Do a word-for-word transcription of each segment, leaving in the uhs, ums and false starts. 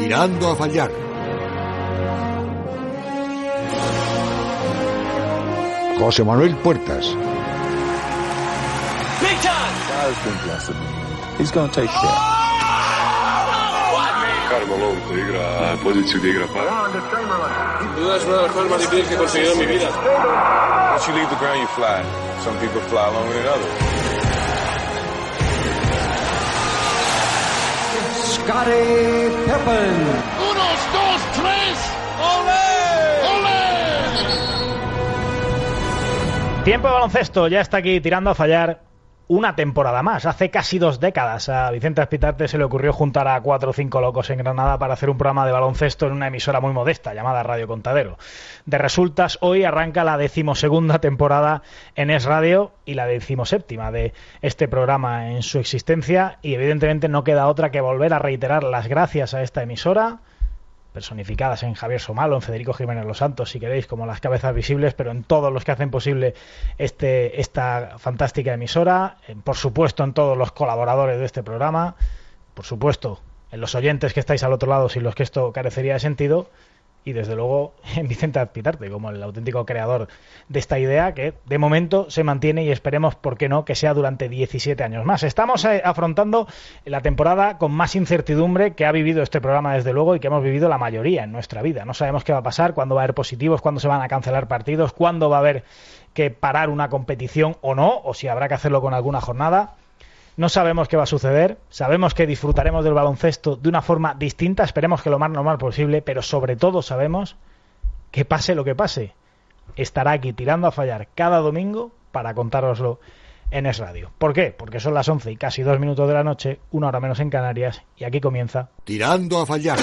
Tirando a fallar. José Manuel Puertas. He's going to take care. Carmelo te igra poziciju gdje igra para. Duda es una de las cosas más difíciles que he conseguido en mi vida. Once you leave the ground, you fly. Some people fly longer than others. Scottie Pippen. Unos, dos, tres. ¡Olé! ¡Olé! Tiempo de baloncesto, ya está aquí tirando a fallar una temporada más. Hace casi dos décadas a Vicente Azpitarte se le ocurrió juntar a cuatro o cinco locos en Granada para hacer un programa de baloncesto en una emisora muy modesta llamada Radio Contadero. De resultas, hoy arranca la decimosegunda temporada en Es Radio y la decimoséptima de este programa en su existencia, y evidentemente no queda otra que volver a reiterar las gracias a esta emisora, personificadas en Javier Somalo, en Federico Jiménez Los Santos, si queréis, como las cabezas visibles, pero en todos los que hacen posible este esta fantástica emisora, en, por supuesto en todos los colaboradores de este programa, por supuesto en los oyentes que estáis al otro lado, sin los que esto carecería de sentido, y desde luego en Vicente Azpitarte, como el auténtico creador de esta idea, que de momento se mantiene y esperemos, por qué no, que sea durante diecisiete años más. Estamos eh, afrontando la temporada con más incertidumbre que ha vivido este programa, desde luego, y que hemos vivido la mayoría en nuestra vida. No sabemos qué va a pasar, cuándo va a haber positivos, cuándo se van a cancelar partidos, cuándo va a haber que parar una competición o no, o si habrá que hacerlo con alguna jornada. No sabemos qué va a suceder, sabemos que disfrutaremos del baloncesto de una forma distinta, esperemos que lo más normal posible, pero sobre todo sabemos que pase lo que pase, estará aquí tirando a fallar cada domingo para contároslo en Es Radio. ¿Por qué? Porque son las once y casi dos minutos de la noche, una hora menos en Canarias, y aquí comienza Tirando a fallar.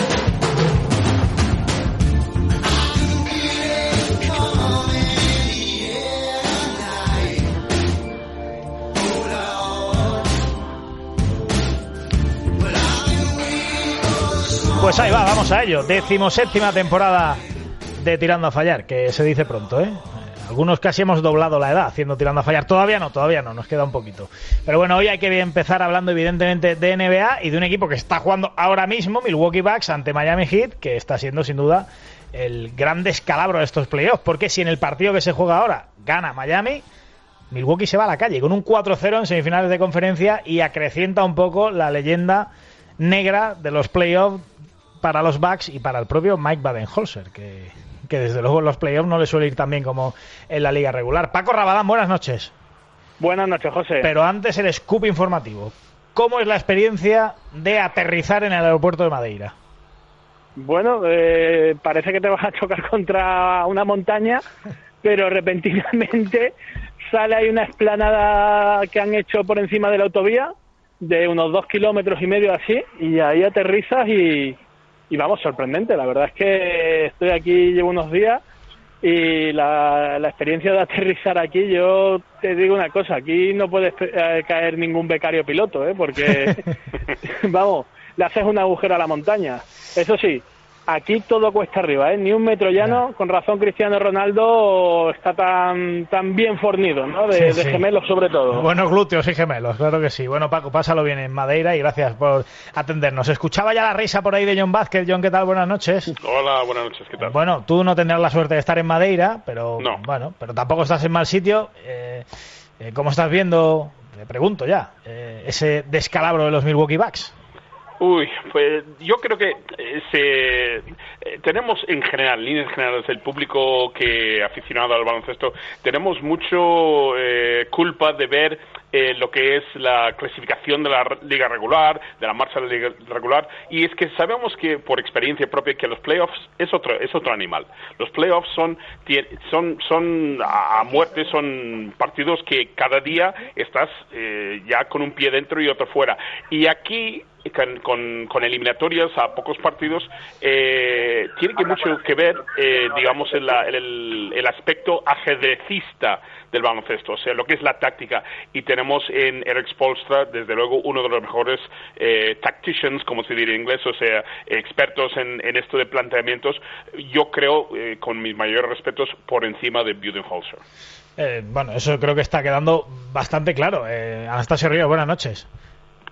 Pues ahí va, vamos a ello. Decimoséptima temporada de Tirando a Fallar, que se dice pronto, ¿eh? Algunos casi hemos doblado la edad haciendo Tirando a Fallar. Todavía no, todavía no, nos queda un poquito. Pero bueno, hoy hay que empezar hablando evidentemente de N B A y de un equipo que está jugando ahora mismo, Milwaukee Bucks, ante Miami Heat, que está siendo sin duda el gran descalabro de estos playoffs. Porque si en el partido que se juega ahora gana Miami, Milwaukee se va a la calle con un cuatro cero en semifinales de conferencia y acrecienta un poco la leyenda negra de los playoffs para los Bucks y para el propio Mike Budenholzer, que, que desde luego en los playoffs no le suele ir tan bien como en la liga regular. Paco Rabadán, buenas noches. Buenas noches, José. Pero antes el scoop informativo. ¿Cómo es la experiencia de aterrizar en el aeropuerto de Madeira? Bueno, eh, parece que te vas a chocar contra una montaña, pero repentinamente sale ahí una explanada que han hecho por encima de la autovía, de unos dos kilómetros y medio así, y ahí aterrizas y... Y vamos, sorprendente, la verdad es que estoy aquí, llevo unos días y la, la experiencia de aterrizar aquí, yo te digo una cosa, aquí no puede eh, caer ningún becario piloto, ¿eh? Porque, vamos, le haces un agujero a la montaña. Eso sí, aquí todo cuesta arriba, ¿eh? Ni un metro llano, con razón Cristiano Ronaldo está tan tan bien fornido, ¿no? De, sí, sí. de gemelos sobre todo. Buenos glúteos y gemelos, claro que sí. Bueno, Paco, pásalo bien en Madeira y gracias por atendernos. Escuchaba ya la risa por ahí de John Vázquez. John, ¿qué tal? Buenas noches. Hola, buenas noches, ¿qué tal? Bueno, tú no tendrás la suerte de estar en Madeira, pero no. Bueno, pero tampoco estás en mal sitio. Eh, eh, ¿Cómo estás viendo, te pregunto ya, eh, ese descalabro de los Milwaukee Bucks? Uy, pues yo creo que eh, se, eh, tenemos en general, líneas generales, el público que aficionado al baloncesto, tenemos mucho eh, culpa de ver eh, lo que es la clasificación de la liga regular, de la marcha de la liga regular, y es que sabemos que por experiencia propia que los playoffs es otro es otro animal. Los playoffs son son son a muerte, son partidos que cada día estás eh, ya con un pie dentro y otro fuera, y aquí Con, con, con eliminatorias a pocos partidos, eh, tiene que mucho que ver, eh, digamos, en la, el, el aspecto ajedrecista del baloncesto, o sea, lo que es la táctica. Y tenemos en Eric Spoelstra, desde luego, uno de los mejores eh, tacticians, como se diría en inglés, o sea, expertos en, en esto de planteamientos, yo creo, eh, con mis mayores respetos, por encima de Budenholzer. Eh, bueno, eso creo que está quedando bastante claro. Eh, Anastasio Ríos, buenas noches.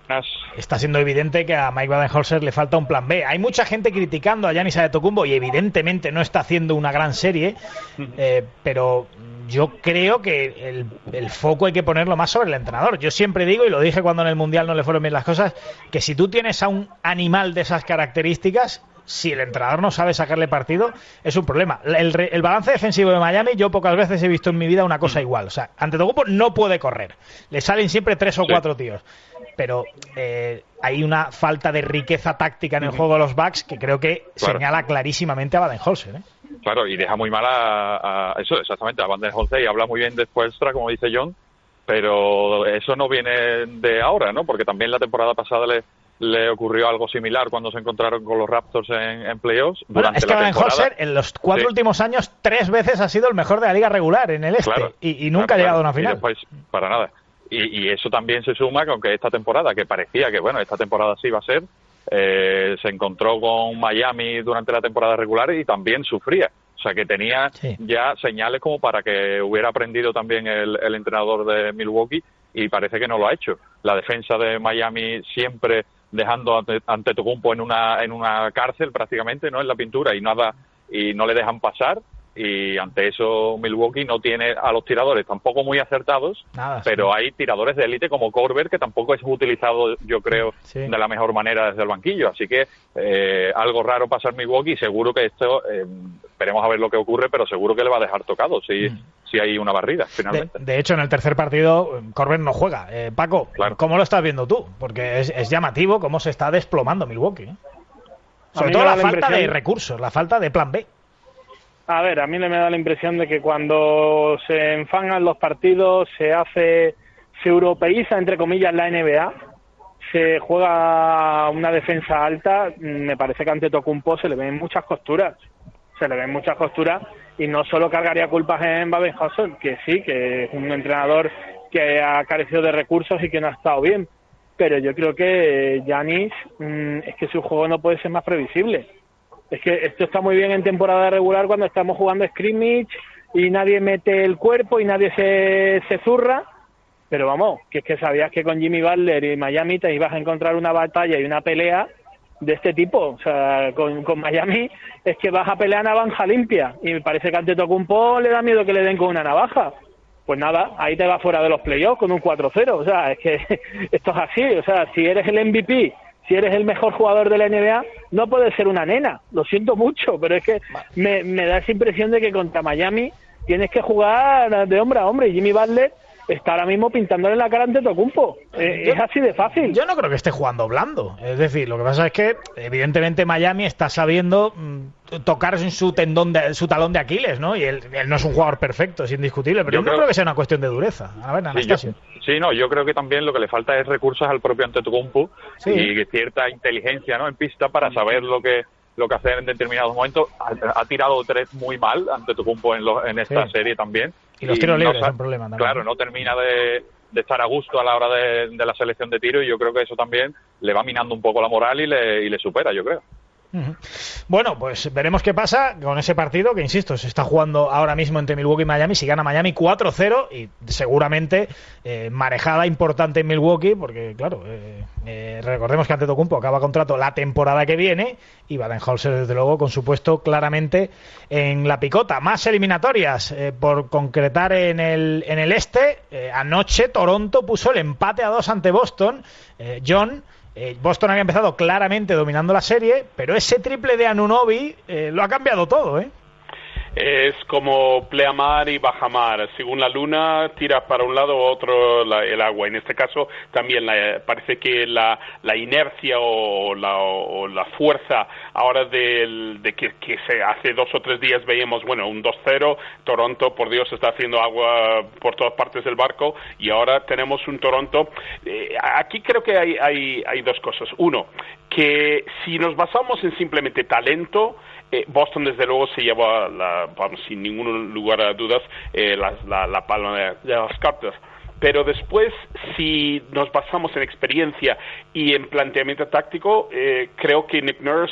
está siendo evidente que a Mike Badenholzer le falta un plan B. Hay mucha gente criticando a Giannis Antetokounmpo y evidentemente no está haciendo una gran serie, eh, pero yo creo que el, el foco hay que ponerlo más sobre el entrenador. Yo siempre digo, y lo dije cuando en el Mundial no le fueron bien las cosas, que si tú tienes a un animal de esas características, si el entrenador no sabe sacarle partido, es un problema. El, el balance defensivo de Miami, yo pocas veces he visto en mi vida una cosa igual. O sea, Antetokounmpo no puede correr. Le salen siempre tres o sí. cuatro tíos. Pero eh, hay una falta de riqueza táctica en el juego de los Bucks que creo que claro. señala clarísimamente a Badenholzer, ¿eh? Claro, y deja muy mal a, a eso, exactamente, a Badenholzer, y habla muy bien de Spoelstra, como dice John, pero eso no viene de ahora, ¿no? Porque también la temporada pasada le le ocurrió algo similar cuando se encontraron con los Raptors en, en playoffs. Bueno, es que Badenholzer en los cuatro sí. últimos años tres veces ha sido el mejor de la liga regular en el este claro, y, y nunca claro, ha llegado claro. a una final. Y después, para nada. Y, y eso también se suma con que esta temporada, que parecía que, bueno, esta temporada sí iba a ser, eh, se encontró con Miami durante la temporada regular y también sufría. O sea, que tenía sí. ya señales como para que hubiera aprendido también el, el entrenador de Milwaukee, y parece que no lo ha hecho. La defensa de Miami siempre dejando ante Antetokounmpo en una en una cárcel prácticamente, no en la pintura, y nada y no le dejan pasar, y ante eso Milwaukee no tiene a los tiradores tampoco muy acertados, nada, pero sí. hay tiradores de élite como Korver, que tampoco es utilizado, yo creo, sí. de la mejor manera desde el banquillo, así que eh, algo raro pasa en Milwaukee, y seguro que esto eh, esperemos a ver lo que ocurre, pero seguro que le va a dejar tocado si, mm. si hay una barrida finalmente. De, de hecho, en el tercer partido Korver no juega. eh, Paco, claro. ¿cómo lo estás viendo tú? Porque es, es llamativo cómo se está desplomando Milwaukee, ¿eh? Sobre todo la, la falta impresión... de recursos, la falta de plan B. A ver, a mí me da la impresión de que cuando se enfangan los partidos, se hace, se europeiza, entre comillas, la N B A, se juega una defensa alta, me parece que a Antetokounmpo se le ven muchas costuras, se le ven muchas costuras, y no solo cargaría culpas en Badenholzer, que sí, que es un entrenador que ha carecido de recursos y que no ha estado bien, pero yo creo que Giannis, mmm, es que su juego no puede ser más previsible. Es que esto está muy bien en temporada regular cuando estamos jugando scrimmage y nadie mete el cuerpo y nadie se, se zurra, pero vamos, que es que sabías que con Jimmy Butler y Miami te ibas a encontrar una batalla y una pelea de este tipo. O sea, con, con Miami es que vas a pelear a navaja limpia, y me parece que a Antetokounmpo le da miedo que le den con una navaja. Pues nada, ahí te vas fuera de los playoffs con un cuatro cero. O sea, es que esto es así. O sea, si eres el M V P, si eres el mejor jugador de la N B A, no puedes ser una nena. Lo siento mucho, pero es que me, me da esa impresión de que contra Miami tienes que jugar de hombre a hombre. Y Jimmy Butler está ahora mismo pintándole la cara ante Antetokounmpo. Eh, es así de fácil. Yo no creo que esté jugando blando. Es decir, lo que pasa es que evidentemente Miami está sabiendo mmm, tocar en su tendón de, su talón de Aquiles, ¿no? Y él, él no es un jugador perfecto, es indiscutible, pero yo, yo no creo... creo que sea una cuestión de dureza. A ver, Anastasio. Sí, yo, sí, no, yo creo que también lo que le falta es recursos al propio Antetokounmpo, sí. y cierta inteligencia, ¿no?, en pista para saber lo que lo que hacer en determinados momentos. Ha, ha tirado tres muy mal Antetokounmpo en, lo, en esta sí. serie también. Y los tiros libres son un problema también. Claro, no termina de, de estar a gusto a la hora de, de la selección de tiro, y yo creo que eso también le va minando un poco la moral y le, y le supera, yo creo. Uh-huh. Bueno, pues veremos qué pasa con ese partido que, insisto, se está jugando ahora mismo entre Milwaukee y Miami. Si gana Miami cuatro cero, y seguramente eh, marejada importante en Milwaukee, porque claro, eh, eh, recordemos que Antetokounmpo acaba contrato la temporada que viene, y Badenholzer desde luego con su puesto claramente en la picota. Más eliminatorias eh, por concretar en el, en el este. eh, anoche Toronto puso el empate a dos ante Boston. eh, John Eh, Boston había empezado claramente dominando la serie, pero ese triple de Anunoby eh, lo ha cambiado todo, ¿eh? Es como pleamar y bajamar. Según la luna, tiras para un lado o otro la, el agua. En este caso, también la, parece que la, la inercia o la, o la fuerza ahora de, de que, que se hace dos o tres días veíamos, bueno, un dos cero, Toronto, por Dios, está haciendo agua por todas partes del barco, y ahora tenemos un Toronto. Eh, aquí creo que hay, hay, hay dos cosas. Uno, que si nos basamos en simplemente talento, Eh, Boston desde luego se lleva, la, vamos, sin ningún lugar a dudas, eh, la, la, la palma de, de las cartas. Pero después, si nos basamos en experiencia y en planteamiento táctico, eh, creo que Nick Nurse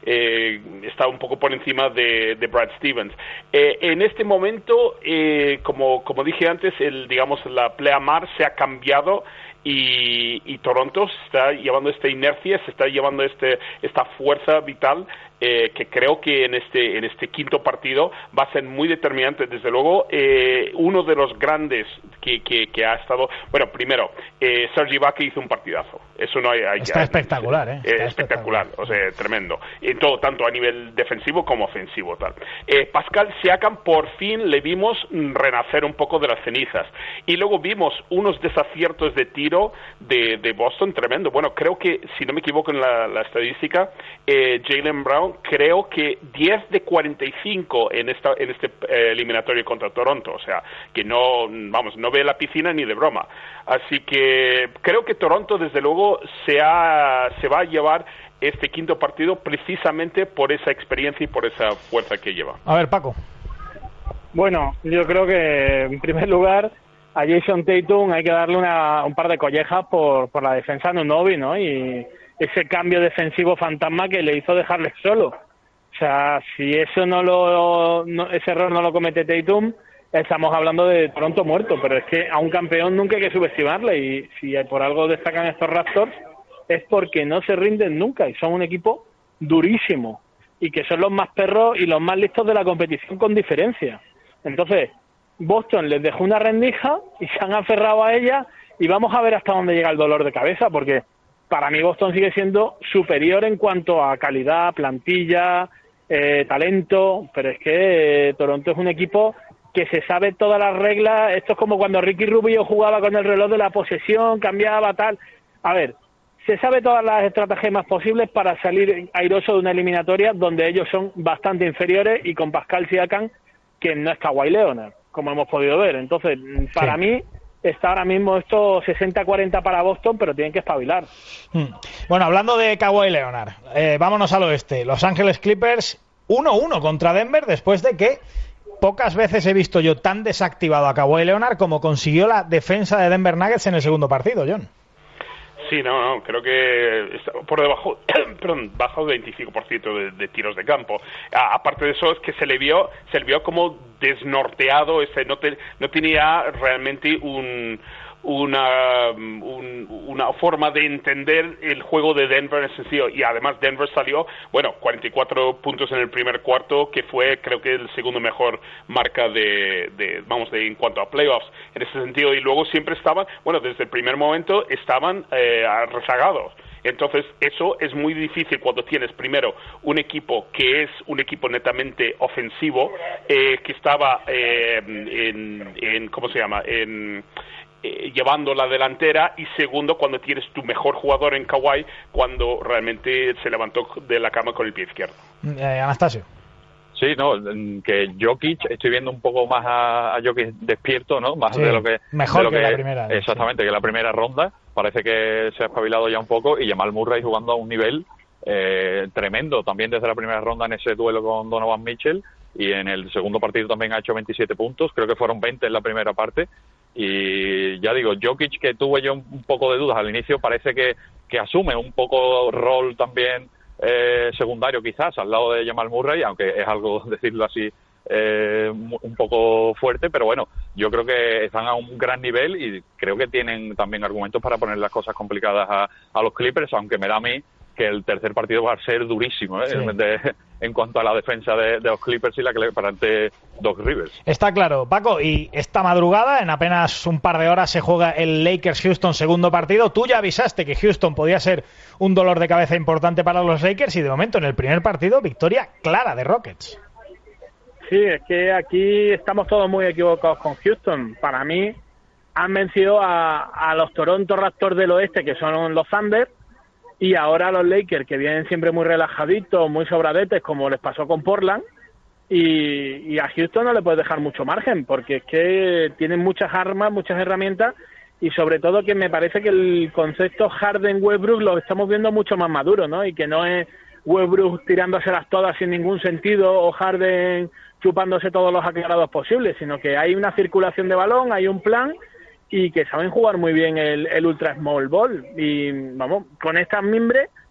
eh, está un poco por encima de, de Brad Stevens. Eh, en este momento, eh, como, como dije antes, el, digamos, la pleamar se ha cambiado, y, y Toronto está llevando esta inercia, se está llevando este esta fuerza vital eh, que creo que en este en este quinto partido va a ser muy determinante. Desde luego, eh, uno de los grandes que, que, que ha estado, bueno, primero, eh, Serge Ibaka hizo un partidazo, eso no hay, hay está hay, espectacular, ¿eh? Está eh, espectacular, o sea, tremendo, en todo, tanto a nivel defensivo como ofensivo, tal. Eh, Pascal Siakam, por fin le vimos renacer un poco de las cenizas, y luego vimos unos desaciertos de tiro de, de Boston tremendo. Bueno, creo que, si no me equivoco en la, la estadística, eh, Jaylen Brown, creo que diez de cuarenta y cinco en esta en este eh, eliminatorio contra Toronto, o sea, que no, vamos, no ve la piscina ni de broma. Así que creo que Toronto, desde luego, se, ha, se va a llevar este quinto partido precisamente por esa experiencia y por esa fuerza que lleva. A ver, Paco. Bueno, yo creo que, en primer lugar, a Jason Tatum hay que darle una, un par de collejas por, por la defensa de Anunoby, ¿no? Y ese cambio defensivo fantasma que le hizo dejarle solo. O sea, si eso no lo, no, ese error no lo comete Tatum, estamos hablando de Toronto muerto, pero es que a un campeón nunca hay que subestimarle, y si por algo destacan estos Raptors es porque no se rinden nunca y son un equipo durísimo y que son los más perros y los más listos de la competición con diferencia. Entonces, Boston les dejó una rendija y se han aferrado a ella, y vamos a ver hasta dónde llega el dolor de cabeza, porque para mí Boston sigue siendo superior en cuanto a calidad, plantilla, eh, talento, pero es que eh, Toronto es un equipo que se sabe todas las reglas. Esto es como cuando Ricky Rubio jugaba con el reloj de la posesión, cambiaba tal. A ver, se sabe todas las estratagemas posibles para salir airoso de una eliminatoria donde ellos son bastante inferiores, y con Pascal Siakam, que no es Kawhi Leonard, como hemos podido ver. Entonces, para sí. mí, está ahora mismo esto sesenta cuarenta para Boston, pero tienen que espabilar. Bueno, hablando de Kawhi Leonard, eh, vámonos al oeste. Los Ángeles Clippers uno uno contra Denver, después de que pocas veces he visto yo tan desactivado a Kawhi Leonard como consiguió la defensa de Denver Nuggets en el segundo partido, John. Sí, no, no, creo que está por debajo, perdón, bajo del veinticinco por ciento de, de tiros de campo. A, aparte de eso, es que se le vio, se le vio como desnorteado, ese, no, te, no tenía realmente un, una, un, una forma de entender el juego de Denver en ese sentido, y además Denver salió, bueno, cuarenta y cuatro puntos en el primer cuarto, que fue, creo que el segundo mejor marca de, de vamos, de en cuanto a playoffs en ese sentido, y luego siempre estaban, bueno, desde el primer momento estaban eh, rezagados. Entonces, eso es muy difícil cuando tienes primero un equipo que es un equipo netamente ofensivo, eh, que estaba eh, en, en, ¿cómo se llama?, en Eh, llevando la delantera, y segundo, cuando tienes tu mejor jugador en Kawhi, cuando realmente se levantó de la cama con el pie izquierdo. Eh, Anastasio. Sí, no, que Jokic, estoy viendo un poco más a, a Jokic despierto, ¿no? Más sí, de lo que... Mejor de lo que, que la primera. Exactamente, sí. que la primera ronda. Parece que se ha espabilado ya un poco, y Jamal Murray jugando a un nivel eh, tremendo, también desde la primera ronda en ese duelo con Donovan Mitchell, y en el segundo partido también ha hecho veintisiete puntos, creo que fueron veinte en la primera parte. Y ya digo, Jokic, que tuve yo un poco de dudas al inicio, parece que, que asume un poco rol también eh, secundario quizás al lado de Jamal Murray, aunque es algo, decirlo así, eh, un poco fuerte, pero bueno, yo creo que están a un gran nivel y creo que tienen también argumentos para poner las cosas complicadas a, a los Clippers, aunque me da a mí que el tercer partido va a ser durísimo, ¿eh? Sí. De, en cuanto a la defensa de, de los Clippers y la que le para ante Doc Rivers. Está claro, Paco, y esta madrugada, en apenas un par de horas, se juega el Lakers-Houston segundo partido. Tú ya avisaste que Houston podía ser un dolor de cabeza importante para los Lakers, y de momento en el primer partido, victoria clara de Rockets. Sí, es que aquí estamos todos muy equivocados con Houston. Para mí, han vencido a, a los Toronto Raptors del oeste, que son los Thunder, y ahora los Lakers, que vienen siempre muy relajaditos, muy sobradetes, como les pasó con Portland, y, y a Houston no le puedes dejar mucho margen, porque es que tienen muchas armas, muchas herramientas, y sobre todo que me parece que el concepto Harden-Westbrook lo estamos viendo mucho más maduro, ¿no? Y que no es Westbrook tirándoselas todas sin ningún sentido, o Harden chupándose todos los aclarados posibles, sino que hay una circulación de balón, hay un plan, y que saben jugar muy bien el, el ultra small ball. Y vamos, con estas mimbres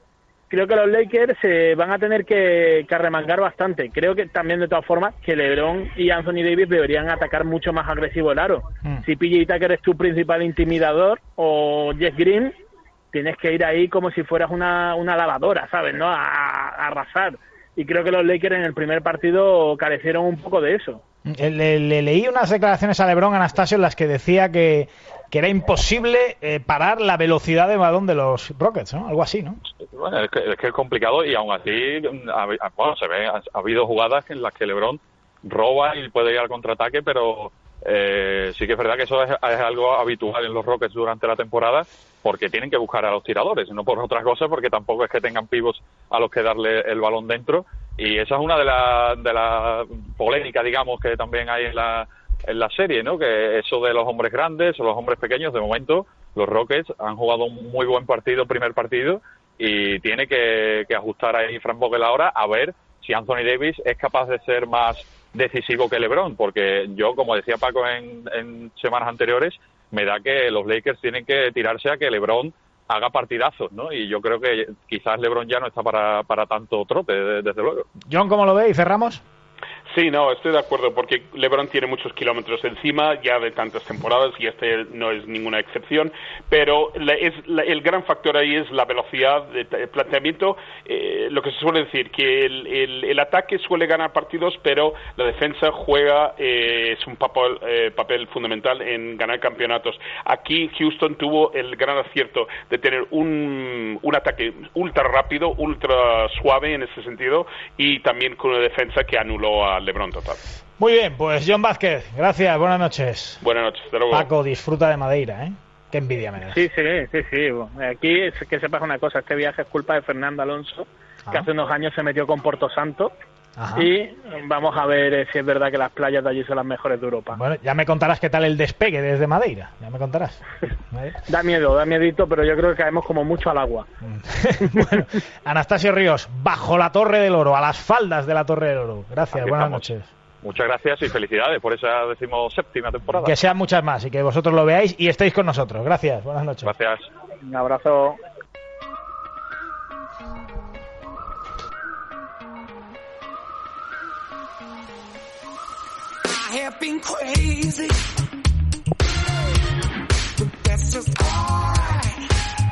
creo que los Lakers se eh, van a tener que, que arremangar bastante. Creo que también, de todas formas, que LeBron y Anthony Davis deberían atacar mucho más agresivo el aro. Mm. Si P J Tucker es tu principal intimidador, o Jeff Green, tienes que ir ahí como si fueras una, una lavadora, ¿sabes? ¿No? A, a arrasar. Y creo que los Lakers en el primer partido carecieron un poco de eso. Le, le leí unas declaraciones a LeBron, Anastasio, en las que decía que, que era imposible eh, parar la velocidad de balón de los Rockets, ¿no? Algo así, ¿no? Bueno, es que es, que es complicado, y aún así, bueno, se ve, ha, ha habido jugadas en las que LeBron roba y puede ir al contraataque, pero eh, sí que es verdad que eso es, es algo habitual en los Rockets durante la temporada, porque tienen que buscar a los tiradores, no por otras cosas, porque tampoco es que tengan pivots a los que darle el balón dentro, y esa es una de las de la polémicas, digamos, que también hay en la en la serie, ¿no? Que eso de los hombres grandes o los hombres pequeños, de momento los Rockets han jugado un muy buen partido, primer partido, y tiene que, que ajustar ahí Frank Vogel ahora a ver si Anthony Davis es capaz de ser más decisivo que LeBron, porque yo, como decía Paco en, en semanas anteriores, me da que los Lakers tienen que tirarse a que LeBron haga partidazos, ¿no? Y yo creo que quizás LeBron ya no está para, para tanto trote, desde luego. John, ¿cómo lo ve? ¿Y cerramos? Sí, no, estoy de acuerdo, porque LeBron tiene muchos kilómetros encima ya de tantas temporadas, y este no es ninguna excepción, pero la, es, la, el gran factor ahí es la velocidad de, de planteamiento, eh, lo que se suele decir, que el, el, el ataque suele ganar partidos, pero la defensa juega, eh, es un papel, eh, papel fundamental en ganar campeonatos. Aquí Houston tuvo el gran acierto de tener un, un ataque ultra rápido, ultra suave en ese sentido, y también con una defensa que anuló a LeBron total. Muy bien, pues John Vázquez, gracias, buenas noches. Buenas noches, hasta luego. Paco, disfruta de Madeira, ¿eh? Qué envidia me das. Sí, sí, sí, sí. Aquí es que sepas una cosa, este viaje es culpa de Fernando Alonso, ah. que hace unos años se metió con Porto Santo. Ajá. Y vamos a ver eh, si es verdad que las playas de allí son las mejores de Europa. Bueno, ya me contarás qué tal el despegue desde Madeira, ya me contarás. Da miedo, da miedito, pero yo creo que caemos como mucho al agua. Bueno, Anastasio Ríos, bajo la Torre del Oro, a las faldas de la Torre del Oro. Gracias, Aquí buenas estamos. noches. Muchas gracias y felicidades por esa decimoséptima temporada. Que sean muchas más y que vosotros lo veáis y estéis con nosotros. Gracias, buenas noches. Gracias. Un abrazo. I have been crazy, but that's just alright,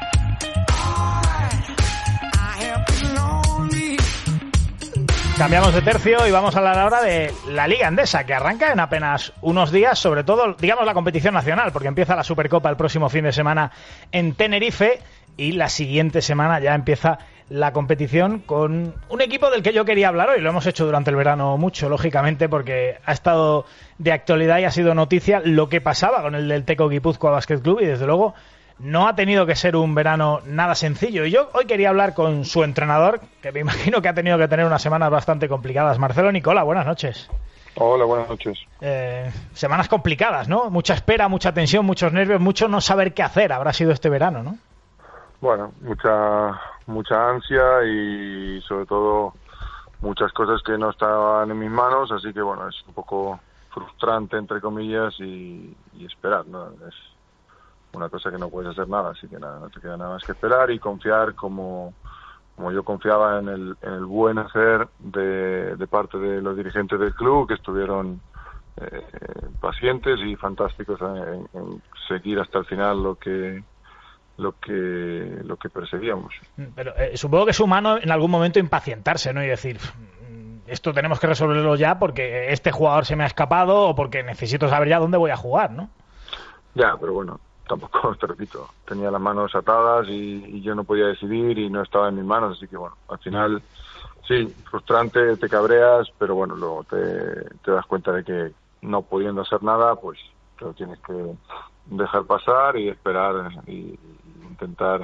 alright. I have been lonely. Cambiamos de tercio y vamos a hablar ahora de la Liga Endesa, que arranca en apenas unos días, sobre todo, digamos, la competición nacional, porque empieza la Supercopa el próximo fin de semana en Tenerife y la siguiente semana ya empieza la competición con un equipo del que yo quería hablar hoy. Lo hemos hecho durante el verano mucho, lógicamente, porque ha estado de actualidad y ha sido noticia lo que pasaba con el del Teco Guipúzcoa Basket Club, y desde luego no ha tenido que ser un verano nada sencillo. Y yo hoy quería hablar con su entrenador, que me imagino que ha tenido que tener unas semanas bastante complicadas. Marcelo Nicola, buenas noches. Hola, buenas noches. Eh, semanas complicadas, ¿no? Mucha espera, mucha tensión, muchos nervios, mucho no saber qué hacer. Habrá sido este verano, ¿no? Bueno, mucha mucha ansia y sobre todo muchas cosas que no estaban en mis manos, así que bueno, es un poco frustrante, entre comillas, y, y esperar, ¿no? Es una cosa que no puedes hacer nada, así que nada, no te queda nada más que esperar y confiar como, como yo confiaba en el, en el buen hacer de, de parte de los dirigentes del club, que estuvieron eh, pacientes y fantásticos en, en seguir hasta el final lo que lo que lo que perseguíamos. Pero eh, supongo que es humano en algún momento impacientarse, ¿no? Y decir, esto tenemos que resolverlo ya porque este jugador se me ha escapado o porque necesito saber ya dónde voy a jugar, ¿no? Ya, pero bueno, tampoco, te repito, tenía las manos atadas y, y yo no podía decidir y no estaba en mis manos, así que bueno, al final sí, frustrante, te cabreas, pero bueno, luego te, te das cuenta de que no pudiendo hacer nada, pues te lo tienes que dejar pasar y esperar y intentar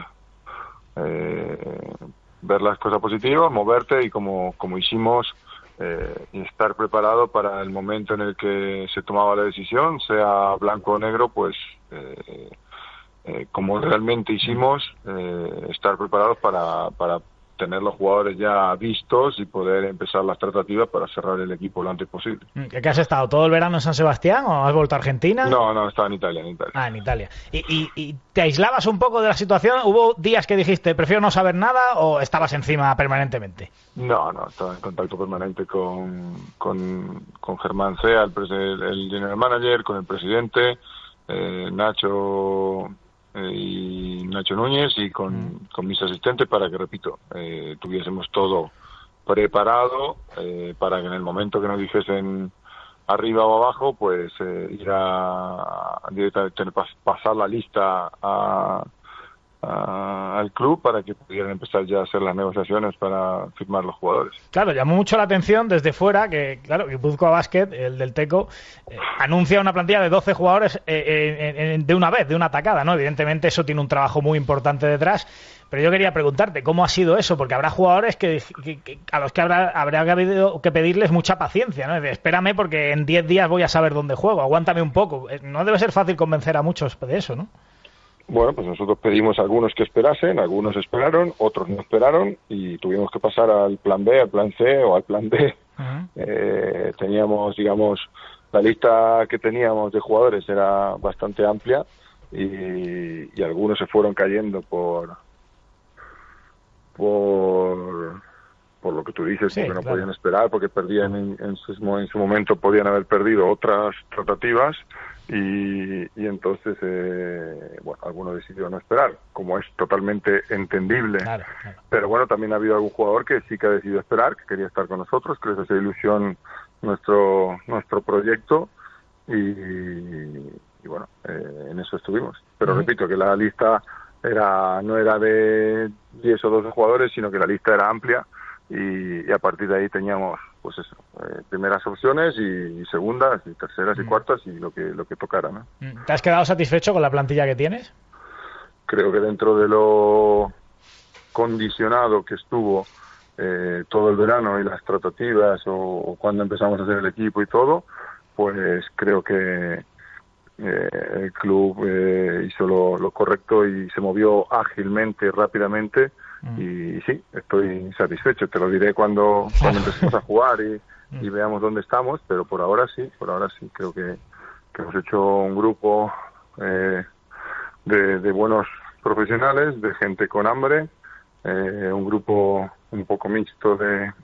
eh, ver las cosas positivas, moverte y como, como hicimos, eh, y estar preparado para el momento en el que se tomaba la decisión, sea blanco o negro, pues eh, eh, como realmente hicimos, eh, estar preparados para, para tener los jugadores ya vistos y poder empezar las tratativas para cerrar el equipo lo antes posible. ¿Qué has estado? ¿Todo el verano en San Sebastián o has vuelto a Argentina? No, no, estaba en Italia, en Italia. Ah, en Italia. ¿Y, y, y te aislabas un poco de la situación? ¿Hubo días que dijiste, prefiero no saber nada, o estabas encima permanentemente? No, no, estaba en contacto permanente con, con, con Germán Cea, el, pres- el general manager, con el presidente, eh, Nacho... y Nacho Núñez y con, mm. con mis asistentes para que, repito, eh, tuviésemos todo preparado eh, para que en el momento que nos dijesen arriba o abajo, pues eh, ir a, a directamente pasar la lista a, a, al club para que pudieran empezar ya a hacer las negociaciones para firmar los jugadores. Claro, llamó mucho la atención desde fuera que, claro, Guipúzcoa Basket, el del Teco, eh, anuncia una plantilla de doce jugadores eh, eh, de una vez, de una tacada, ¿no? Evidentemente eso tiene un trabajo muy importante detrás, pero yo quería preguntarte, ¿cómo ha sido eso? Porque habrá jugadores que, que, que a los que habrá, habrá que pedirles mucha paciencia, ¿no? De, espérame porque en diez días voy a saber dónde juego, aguántame un poco. No debe ser fácil convencer a muchos de eso, ¿no? Bueno, pues nosotros pedimos a algunos que esperasen, algunos esperaron, otros no esperaron y tuvimos que pasar al plan B, al plan C o al plan D. Uh-huh. Eh, teníamos, digamos, la lista que teníamos de jugadores era bastante amplia y, y algunos se fueron cayendo por por por lo que tú dices, sí, porque no claro. podían esperar, porque perdían en, en, su, en su momento, podían haber perdido otras tratativas. Y, y entonces, eh, bueno, alguno decidió no esperar, como es totalmente entendible. Claro, claro. Pero bueno, también ha habido algún jugador que sí que ha decidido esperar, que quería estar con nosotros, que les hace ilusión nuestro nuestro proyecto y, y bueno, eh, en eso estuvimos. Pero uh-huh. repito que la lista era no era de diez o doce jugadores, sino que la lista era amplia y, y a partir de ahí teníamos pues eso, eh, primeras opciones y, y segundas y terceras y mm. cuartas y lo que lo que tocara, ¿no? ¿Te has quedado satisfecho con la plantilla que tienes? Creo que dentro de lo condicionado que estuvo eh, todo el verano y las tratativas o, o cuando empezamos a hacer el equipo y todo, pues creo que eh, el club eh, hizo lo, lo correcto y se movió ágilmente, rápidamente. Y sí, estoy satisfecho, te lo diré cuando, cuando empecemos a jugar y, y veamos dónde estamos, pero por ahora sí, por ahora sí, creo que, que hemos hecho un grupo eh, de, de buenos profesionales, de gente con hambre, eh, un grupo un poco mixto de,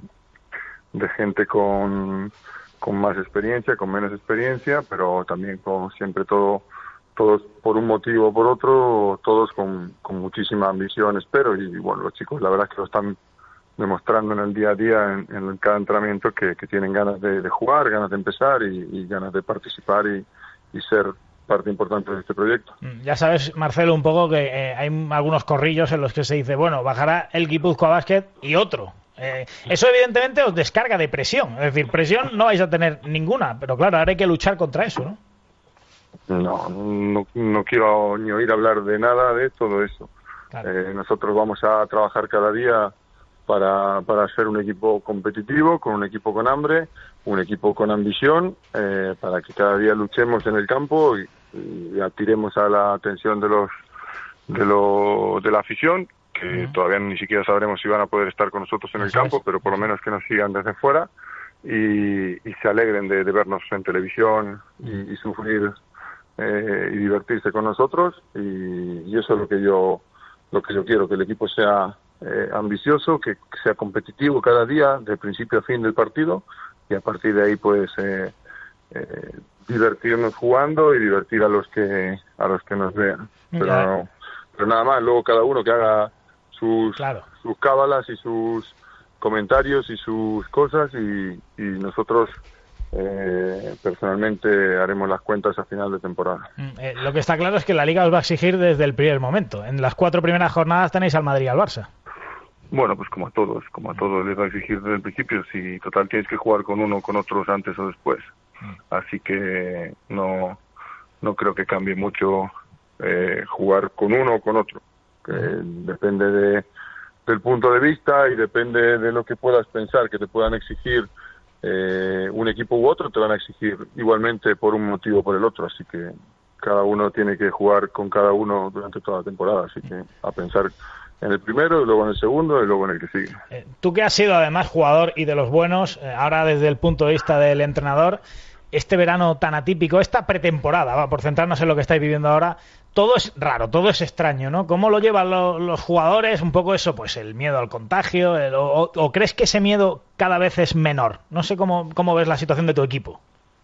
de gente con, con más experiencia, con menos experiencia, pero también con siempre todo... todos por un motivo o por otro, todos con, con muchísima ambición, espero, y bueno, los chicos la verdad es que lo están demostrando en el día a día, en, en cada entrenamiento, que, que tienen ganas de, de jugar, ganas de empezar y, y ganas de participar y, y ser parte importante de este proyecto. Ya sabes, Marcelo, un poco que eh, hay algunos corrillos en los que se dice, bueno, bajará el Guipúzcoa Basket y otro. Eh, eso evidentemente os descarga de presión, es decir, presión no vais a tener ninguna, pero claro, ahora hay que luchar contra eso, ¿no? No, no, no quiero ni oír hablar de nada de todo eso. Claro. Eh, nosotros vamos a trabajar cada día para, para ser un equipo competitivo, con un equipo con hambre, un equipo con ambición, eh, para que cada día luchemos en el campo y, y atiremos a la atención de los de, lo, de la afición, que uh-huh. todavía ni siquiera sabremos si van a poder estar con nosotros en el Eso campo, es. pero por lo menos que nos sigan desde fuera y, y se alegren de, de vernos en televisión y, y sufrir Eh, y divertirse con nosotros y, y eso es lo que yo lo que yo quiero, que el equipo sea eh, ambicioso, que sea competitivo cada día de principio a fin del partido y a partir de ahí pues eh, eh, divertirnos jugando y divertir a los que a los que nos vean, pero, pero nada más, luego cada uno que haga sus claro. sus cábalas y sus comentarios y sus cosas y, y nosotros Eh, personalmente haremos las cuentas a final de temporada. Eh, lo que está claro es que la Liga os va a exigir desde el primer momento. En las cuatro primeras jornadas tenéis al Madrid y al Barça. Bueno, pues como a todos, como a todos les va a exigir desde el principio. Si total tienes que jugar con uno o con otros antes o después. Así que no no creo que cambie mucho eh, jugar con uno o con otro. Que depende de del punto de vista y depende de lo que puedas pensar, que te puedan exigir Eh, un equipo u otro, te van a exigir igualmente por un motivo o por el otro, así que cada uno tiene que jugar con cada uno durante toda la temporada, así que a pensar en el primero, y luego en el segundo, y luego en el que sigue. Eh, tú que has sido además jugador y de los buenos, eh, ahora desde el punto de vista del entrenador, este verano tan atípico, esta pretemporada, va, por centrarnos en lo que estáis viviendo ahora, todo es raro, todo es extraño, ¿no? ¿Cómo lo llevan lo, los jugadores? Un poco eso, pues el miedo al contagio, el, o, o crees que ese miedo cada vez es menor? No sé cómo, cómo ves la situación de tu equipo.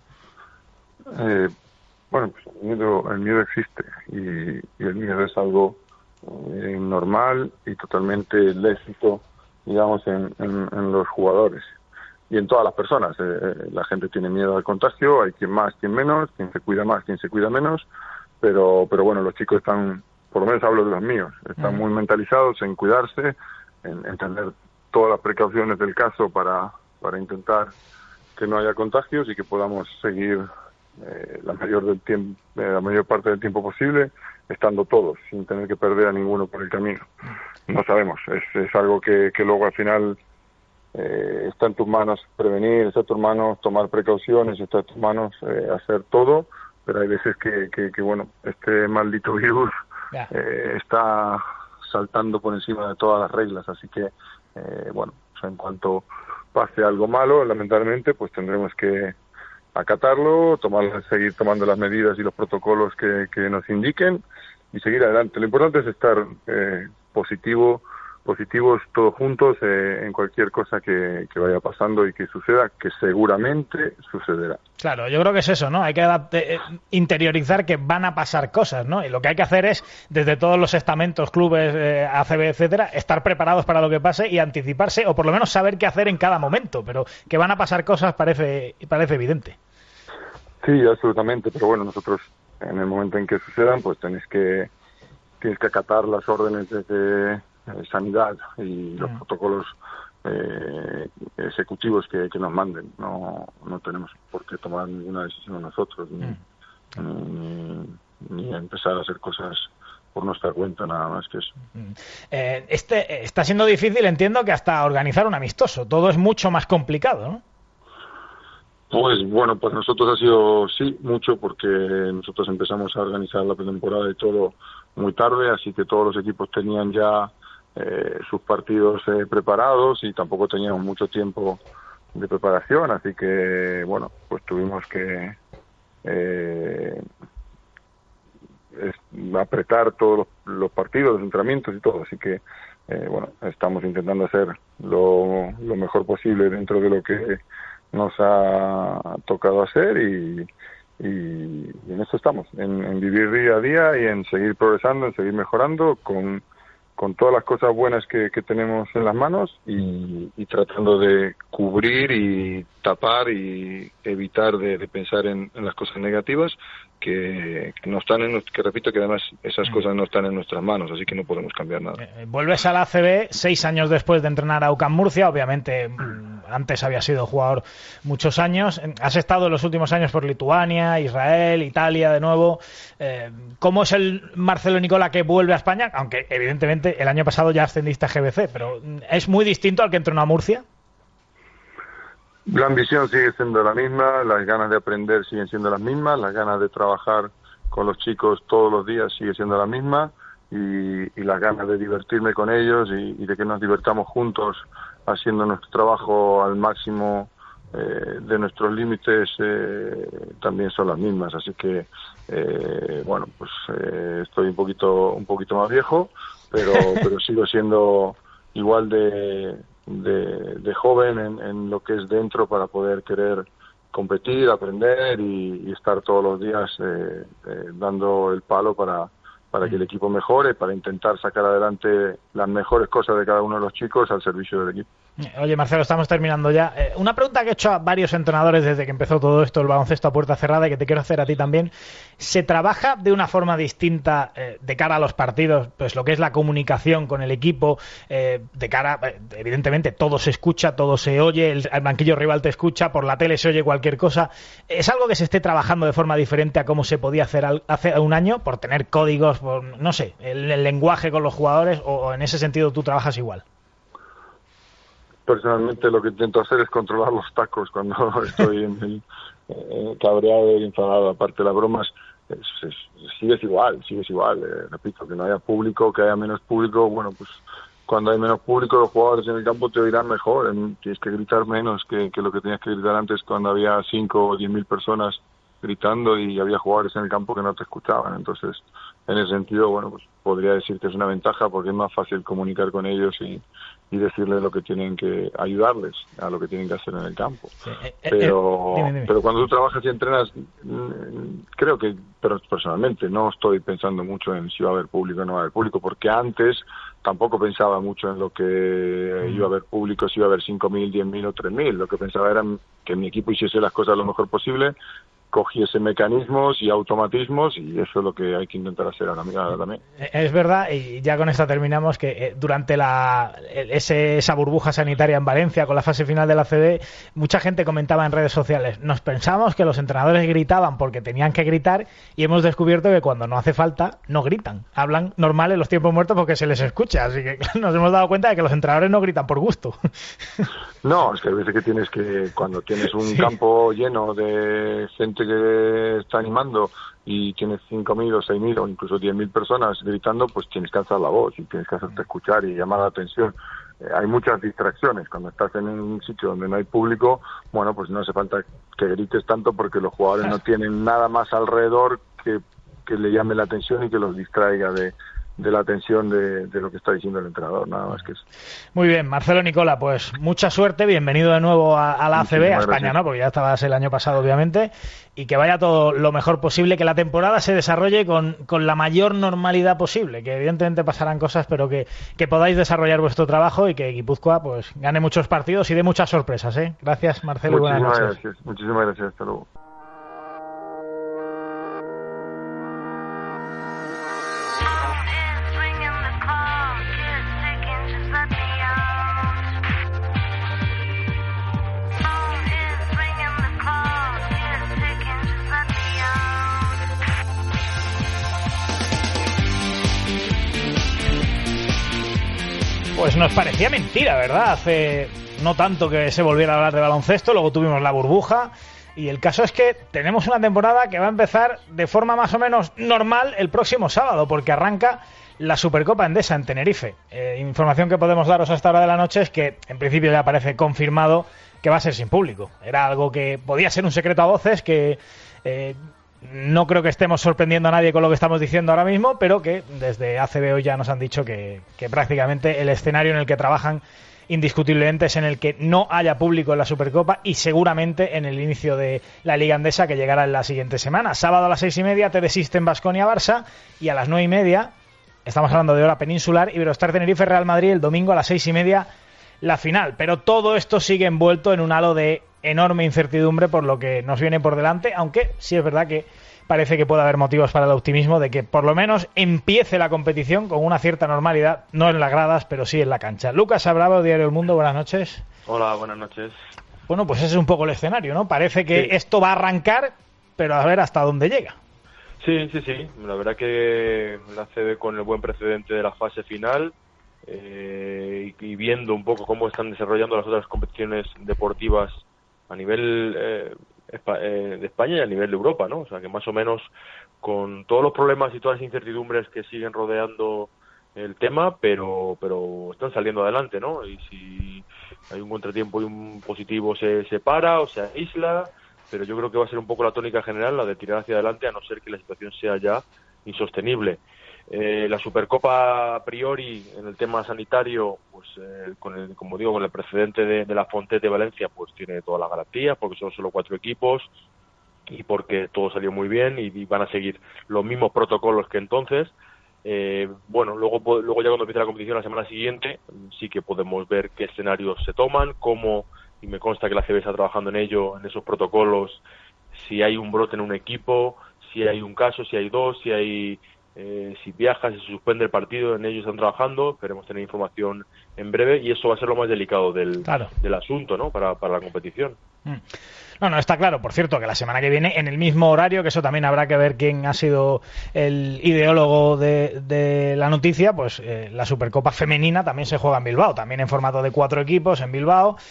Eh, bueno, pues el miedo, el miedo existe, y, y el miedo es algo eh, normal y totalmente légico, digamos, en, en, en los jugadores y en todas las personas. Eh, la gente tiene miedo al contagio, hay quien más, quien menos, quien se cuida más, quien se cuida menos, pero pero bueno, los chicos están, por lo menos hablo de los míos, están muy mentalizados en cuidarse, en entender todas las precauciones del caso para, para intentar que no haya contagios y que podamos seguir eh, la mayor del tiempo, eh, la mayor parte del tiempo posible, estando todos, sin tener que perder a ninguno por el camino. No sabemos, es, es algo que, que luego al final eh, está en tus manos prevenir, está en tus manos tomar precauciones, está en tus manos eh, hacer todo, pero hay veces que, que, que bueno, este maldito virus eh, está saltando por encima de todas las reglas, así que eh, bueno, o sea, en cuanto pase algo malo, lamentablemente, pues tendremos que acatarlo, tomar, seguir tomando las medidas y los protocolos que, que nos indiquen y seguir adelante. Lo importante es estar eh, positivo, positivos todos juntos eh, en cualquier cosa que, que vaya pasando y que suceda, que seguramente sucederá. Claro, yo creo que es eso, ¿no? Hay que adapte, eh, interiorizar que van a pasar cosas, ¿no? Y lo que hay que hacer es, desde todos los estamentos, clubes, eh, A C B, etcétera, estar preparados para lo que pase y anticiparse, o por lo menos saber qué hacer en cada momento, pero que van a pasar cosas parece, parece evidente. Sí, absolutamente, pero bueno, nosotros en el momento en que sucedan, pues tenés que, tienes que acatar las órdenes desde eh, sanidad y los mm. protocolos eh, ejecutivos que, que nos manden. No, no tenemos por qué tomar ninguna decisión nosotros, ni, mm. ni, ni empezar a hacer cosas por nuestra cuenta, nada más que eso. Eh, este está siendo difícil, entiendo, que hasta organizar un amistoso. Todo es mucho más complicado, ¿no? Pues bueno, pues nosotros ha sido, sí, mucho, porque nosotros empezamos a organizar la pretemporada y todo muy tarde, así que todos los equipos tenían ya eh, sus partidos eh, preparados y tampoco teníamos mucho tiempo de preparación, así que bueno, pues tuvimos que eh, es, apretar todos los, los partidos, los entrenamientos y todo, así que eh, bueno, estamos intentando hacer lo, lo mejor posible dentro de lo que nos ha tocado hacer y, y, y en eso estamos, en, en vivir día a día y en seguir progresando, en seguir mejorando con, con todas las cosas buenas que, que tenemos en las manos y, y tratando de cubrir y tapar y evitar de, de pensar en, en las cosas negativas que, que no están en, que repito que además esas cosas no están en nuestras manos, así que no podemos cambiar nada. Eh, vuelves a la A C B seis años después de entrenar a U C A M Murcia, obviamente antes había sido jugador muchos años, has estado en los últimos años por Lituania, Israel, Italia de nuevo. Eh, ¿cómo es el Marcelo Nicola que vuelve a España? Aunque evidentemente el año pasado ya ascendiste a G B C, pero ¿es muy distinto al que entrenó a Murcia? La ambición sigue siendo la misma, las ganas de aprender siguen siendo las mismas, las ganas de trabajar con los chicos todos los días sigue siendo la misma y, y las ganas de divertirme con ellos y, y de que nos divertamos juntos haciendo nuestro trabajo al máximo eh, de nuestros límites eh, también son las mismas, así que eh, bueno, pues eh, estoy un poquito un poquito más viejo, pero pero sigo siendo igual de De, de joven en, en lo que es dentro para poder querer competir, aprender y, y estar todos los días eh, eh, dando el palo para, para que el equipo mejore, para intentar sacar adelante las mejores cosas de cada uno de los chicos al servicio del equipo. Oye, Marcelo, estamos terminando ya. Eh, una pregunta que he hecho a varios entrenadores desde que empezó todo esto, el baloncesto a puerta cerrada, y que te quiero hacer a ti también. ¿Se trabaja de una forma distinta eh, de cara a los partidos, pues lo que es la comunicación con el equipo, eh, de cara, eh, evidentemente todo se escucha, todo se oye, el, el banquillo rival te escucha, por la tele se oye cualquier cosa? ¿Es algo que se esté trabajando de forma diferente a cómo se podía hacer al, hace un año, por tener códigos, por, no sé, el, el lenguaje con los jugadores, o, o en ese sentido tú trabajas igual? Personalmente lo que intento hacer es controlar los tacos cuando estoy en el, eh, cabreado y enfadado. Aparte, las bromas es, es, sigues igual, sigues igual. Eh, repito, que no haya público, que haya menos público, bueno, pues cuando hay menos público los jugadores en el campo te oirán mejor, en, tienes que gritar menos que, que lo que tenías que gritar antes cuando había cinco o diez mil personas gritando y había jugadores en el campo que no te escuchaban. Entonces, en ese sentido, bueno, pues podría decir que es una ventaja porque es más fácil comunicar con ellos y, y decirles lo que tienen que, ayudarles a lo que tienen que hacer en el campo. Sí. Eh, eh, pero, eh, dime, dime. pero cuando tú trabajas y entrenas, creo que, pero personalmente, no estoy pensando mucho en si va a haber público o no va a haber público, porque antes tampoco pensaba mucho en lo que mm. iba a haber público, si iba a haber cinco mil, diez mil o tres mil. Lo que pensaba era que mi equipo hiciese las cosas lo mejor posible, cogiese mecanismos y automatismos, y eso es lo que hay que intentar hacer ahora mismo también. Es verdad, y ya con esto terminamos, que durante la ese, esa burbuja sanitaria en Valencia con la fase final de la A C B, mucha gente comentaba en redes sociales, nos pensamos que los entrenadores gritaban porque tenían que gritar, y hemos descubierto que cuando no hace falta no gritan, hablan normal en los tiempos muertos porque se les escucha, así que nos hemos dado cuenta de que los entrenadores no gritan por gusto. No, es que hay veces que tienes que, cuando tienes un sí. campo lleno de gente que está animando y tienes cinco mil o seis mil o incluso diez mil personas gritando, pues tienes que alzar la voz y tienes que hacerte escuchar y llamar la atención. Eh, hay muchas distracciones. Cuando estás en un sitio donde no hay público, bueno, pues no hace falta que grites tanto porque los jugadores no tienen nada más alrededor que, que le llame la atención y que los distraiga de de la atención de, de lo que está diciendo el entrenador, nada más que eso. Muy bien, Marcelo Nicola, pues mucha suerte, bienvenido de nuevo a, a la A C B, a España, gracias. ¿No? Porque ya estabas el año pasado, obviamente, y que vaya todo lo mejor posible, que la temporada se desarrolle con, con la mayor normalidad posible, que evidentemente pasarán cosas, pero que, que podáis desarrollar vuestro trabajo y que Guipúzcoa pues gane muchos partidos y dé muchas sorpresas, ¿eh? Gracias, Marcelo, muchísimas y buenas noches. Gracias. Muchísimas gracias, hasta luego. Pues nos parecía mentira, ¿verdad? Hace no tanto que se volviera a hablar de baloncesto, luego tuvimos la burbuja, y el caso es que tenemos una temporada que va a empezar de forma más o menos normal el próximo sábado, porque arranca la Supercopa Endesa en Tenerife. Eh, información que podemos daros a esta hora de la noche es que en principio ya parece confirmado que va a ser sin público. Era algo que podía ser un secreto a voces, que eh, no creo que estemos sorprendiendo a nadie con lo que estamos diciendo ahora mismo, pero que desde A C B hoy ya nos han dicho que, que prácticamente el escenario en el que trabajan indiscutiblemente es en el que no haya público en la Supercopa y seguramente en el inicio de la Liga Endesa, que llegará en la siguiente semana. Sábado a las seis y media, T D System Baskonia-Barça, y a las nueve y media, estamos hablando de hora peninsular, Iberostar Tenerife-Real Madrid, el domingo a las seis y media la final. Pero todo esto sigue envuelto en un halo de enorme incertidumbre por lo que nos viene por delante, aunque sí es verdad que parece que puede haber motivos para el optimismo de que por lo menos empiece la competición con una cierta normalidad, no en las gradas, pero sí en la cancha. Lucas Abravo, Diario El Mundo, buenas noches. Hola, buenas noches. Bueno, pues ese es un poco el escenario, ¿no? Parece que sí. Esto va a arrancar, pero a ver hasta dónde llega. Sí, sí, sí. La verdad que la A C B con el buen precedente de la fase final eh, y, y viendo un poco cómo están desarrollando las otras competiciones deportivas a nivel eh, de España y a nivel de Europa, ¿no? O sea, que más o menos con todos los problemas y todas las incertidumbres que siguen rodeando el tema, pero pero están saliendo adelante, ¿no? Y si hay un contratiempo y un positivo se separa o se aísla, pero yo creo que va a ser un poco la tónica general, la de tirar hacia adelante, a no ser que la situación sea ya insostenible. Eh, la Supercopa a priori en el tema sanitario, pues eh, con el, como digo, con el precedente de, de la Fontet de Valencia, pues tiene todas las garantías, porque son solo cuatro equipos y porque todo salió muy bien y, y van a seguir los mismos protocolos que entonces. Eh, bueno, luego luego ya cuando empiece la competición la semana siguiente sí que podemos ver qué escenarios se toman, cómo, y me consta que la A C B está trabajando en ello, en esos protocolos, si hay un brote en un equipo, si hay un caso, si hay dos, si hay Eh, si viaja, si se suspende el partido, en ello están trabajando. Esperemos tener información en breve y eso va a ser lo más delicado del, claro. del asunto, ¿no? Para, para la competición. Mm. No, no, está claro. Por cierto, que la semana que viene, en el mismo horario, que eso también habrá que ver quién ha sido el ideólogo de, de la noticia, pues eh, la Supercopa Femenina también se juega en Bilbao, también en formato de cuatro equipos en Bilbao.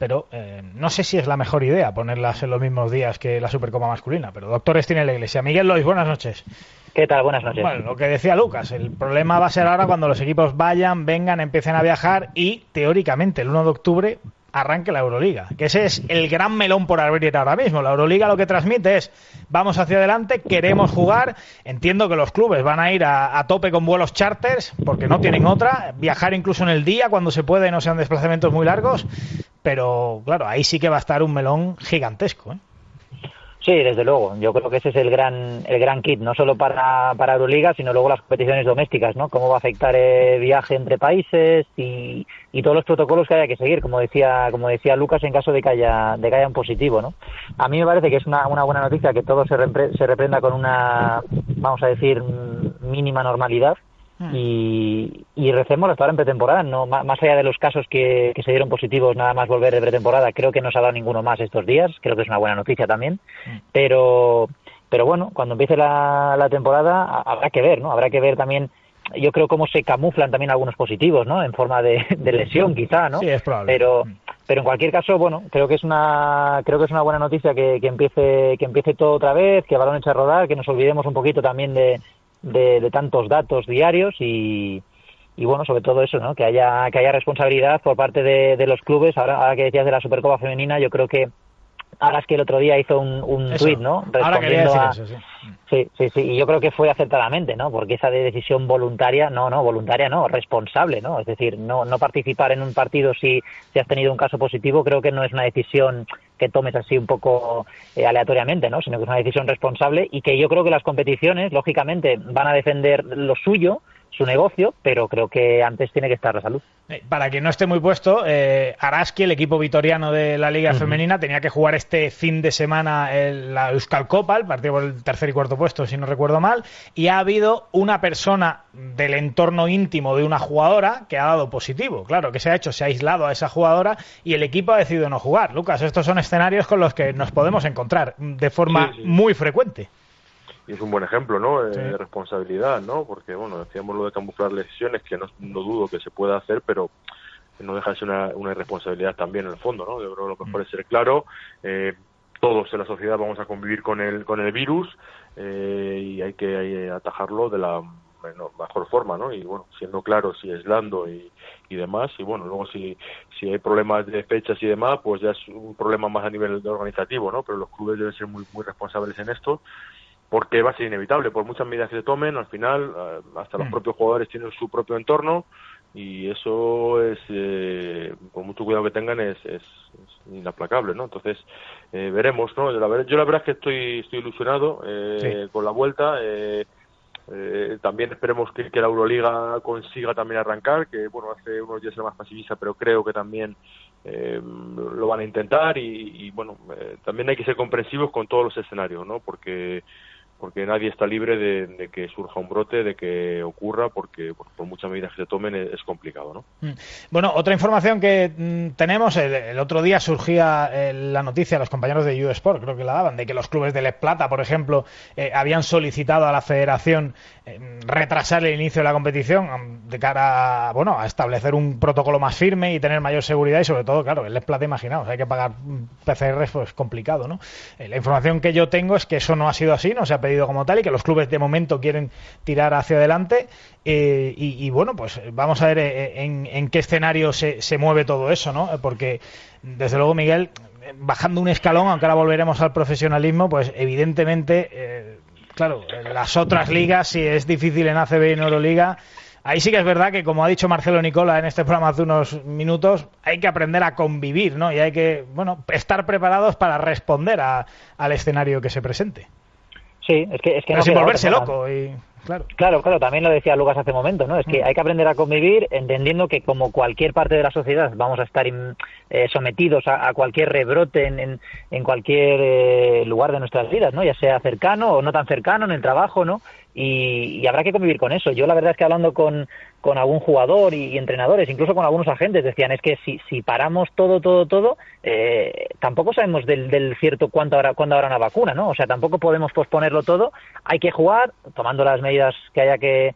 pero eh, no sé si es la mejor idea ponerlas en los mismos días que la Supercopa masculina. Pero doctores tiene la Iglesia. Miguel Lois, buenas noches. ¿Qué tal? Buenas noches. Bueno, lo que decía Lucas, el problema va a ser ahora cuando los equipos vayan, vengan, empiecen a viajar y, teóricamente, el uno de octubre arranque la Euroliga, que ese es el gran melón por abrir ahora mismo. La Euroliga lo que transmite es, vamos hacia adelante, queremos jugar, entiendo que los clubes van a ir a, a tope con vuelos charters, porque no tienen otra, viajar incluso en el día cuando se puede, no sean desplazamientos muy largos, pero claro, ahí sí que va a estar un melón gigantesco, ¿eh? Sí, desde luego. Yo creo que ese es el gran el gran kit, no solo para, para Euroliga, sino luego las competiciones domésticas, ¿no? Cómo va a afectar el viaje entre países y, y todos los protocolos que haya que seguir, como decía como decía Lucas, en caso de que haya de que haya un positivo, ¿no? A mí me parece que es una, una buena noticia que todo se, repre, se reprenda con una, vamos a decir, mínima normalidad. Y, y recemos hasta ahora en pretemporada, no más allá de los casos que, que se dieron positivos, nada más volver de pretemporada, creo que no se ha dado ninguno más estos días, creo que es una buena noticia también, pero pero bueno, cuando empiece la, la temporada habrá que ver, ¿no? Habrá que ver también, yo creo, cómo se camuflan también algunos positivos, ¿no? En forma de, de lesión quizá, ¿no? Sí, es probable. Pero pero en cualquier caso, bueno, creo que es una creo que es una buena noticia que, que empiece que empiece todo otra vez, que el balón eche a rodar, que nos olvidemos un poquito también de De, de tantos datos diarios y, y bueno, sobre todo eso, ¿no? Que haya que haya responsabilidad por parte de, de los clubes. Ahora, ahora que decías de la Supercopa femenina, yo creo que Aras, que el otro día hizo un, un tuit, ¿no? Ahora quería decir a... eso, sí. Sí, sí, sí, y yo creo que fue acertadamente, ¿no? Porque esa de decisión voluntaria, no, no, voluntaria no, responsable, ¿no? Es decir, no no participar en un partido si, si has tenido un caso positivo, creo que no es una decisión que tomes así un poco eh, aleatoriamente, ¿no? Sino que es una decisión responsable y que yo creo que las competiciones, lógicamente, van a defender lo suyo, su negocio, pero creo que antes tiene que estar la salud. Para quien no esté muy puesto, eh, Araski, el equipo vitoriano de la Liga uh-huh. Femenina, tenía que jugar este fin de semana el, la Euskal Copa, el partido por el tercer y cuarto puesto, si no recuerdo mal, y ha habido una persona del entorno íntimo de una jugadora que ha dado positivo. Claro, que se ha hecho, se ha aislado a esa jugadora y el equipo ha decidido no jugar. Lucas, estos son escenarios con los que nos podemos encontrar de forma sí, sí. muy frecuente. Y es un buen ejemplo, ¿no? Sí. De responsabilidad, ¿no? Porque, bueno, decíamos lo de camuflar lesiones, que no, no dudo que se pueda hacer, pero no deja de ser una, una irresponsabilidad también en el fondo, ¿no? Yo creo que lo mejor es ser claro. Eh, todos en la sociedad vamos a convivir con el con el virus eh, y hay que hay, atajarlo de la bueno, mejor forma, ¿no? Y, bueno, siendo claros y aislando y, y demás. Y, bueno, luego si, si hay problemas de fechas y demás, pues ya es un problema más a nivel organizativo, ¿no? Pero los clubes deben ser muy, muy responsables en esto, porque va a ser inevitable, por muchas medidas que se tomen, al final hasta los propios jugadores tienen su propio entorno y eso es, eh, por mucho cuidado que tengan, es, es, es inaplacable, ¿no? Entonces, eh, veremos, ¿no? Yo la, verdad, yo la verdad es que estoy, estoy ilusionado eh, sí. con la vuelta, eh, eh, también esperemos que, que la Euroliga consiga también arrancar, que, bueno, hace unos días era más pasivista, pero creo que también Eh, lo van a intentar y, y bueno, eh, también hay que ser comprensivos con todos los escenarios, ¿no? Porque porque nadie está libre de, de que surja un brote, de que ocurra, porque por, por muchas medidas que se tomen es, es complicado, ¿no? Bueno, otra información que mm, tenemos, el, el otro día surgía eh, la noticia, los compañeros de U-Sport creo que la daban, de que los clubes de Les Plata, por ejemplo, eh, habían solicitado a la federación eh, retrasar el inicio de la competición de cara a, bueno, a establecer un protocolo más firme y tener mayor seguridad y sobre todo, claro, el Les Plata, imaginaos, hay que pagar P C R, pues complicado, ¿no? Eh, la información que yo tengo es que eso no ha sido así, no se ha pedido como tal y que los clubes de momento quieren tirar hacia adelante eh, y, y bueno, pues vamos a ver eh, en, en qué escenario se, se mueve todo eso, ¿no? Porque desde luego, Miguel, bajando un escalón, aunque ahora volveremos al profesionalismo, pues evidentemente eh, claro, en las otras ligas, si es difícil en A C B y en Euroliga, ahí sí que es verdad que, como ha dicho Marcelo Nicola en este programa hace unos minutos, hay que aprender a convivir, ¿no? Y hay que, bueno, estar preparados para responder a, al escenario que se presente. Sí, es que es que pero no sin volverse otra, loco y claro. Claro, claro, también lo decía Lucas hace un momento, ¿no? Es que hay que aprender a convivir entendiendo que como cualquier parte de la sociedad vamos a estar in, eh, sometidos a, a cualquier rebrote en, en, en cualquier eh, lugar de nuestras vidas, ¿no? Ya sea cercano o no tan cercano, en el trabajo, ¿no? Y, y habrá que convivir con eso. Yo la verdad es que hablando con, con algún jugador y, y entrenadores, incluso con algunos agentes, decían es que si, si paramos todo, todo, todo, eh, tampoco sabemos del, del cierto cuánto habrá, cuándo habrá una vacuna, ¿no? O sea, tampoco podemos posponerlo todo. Hay que jugar, tomando las medidas que haya que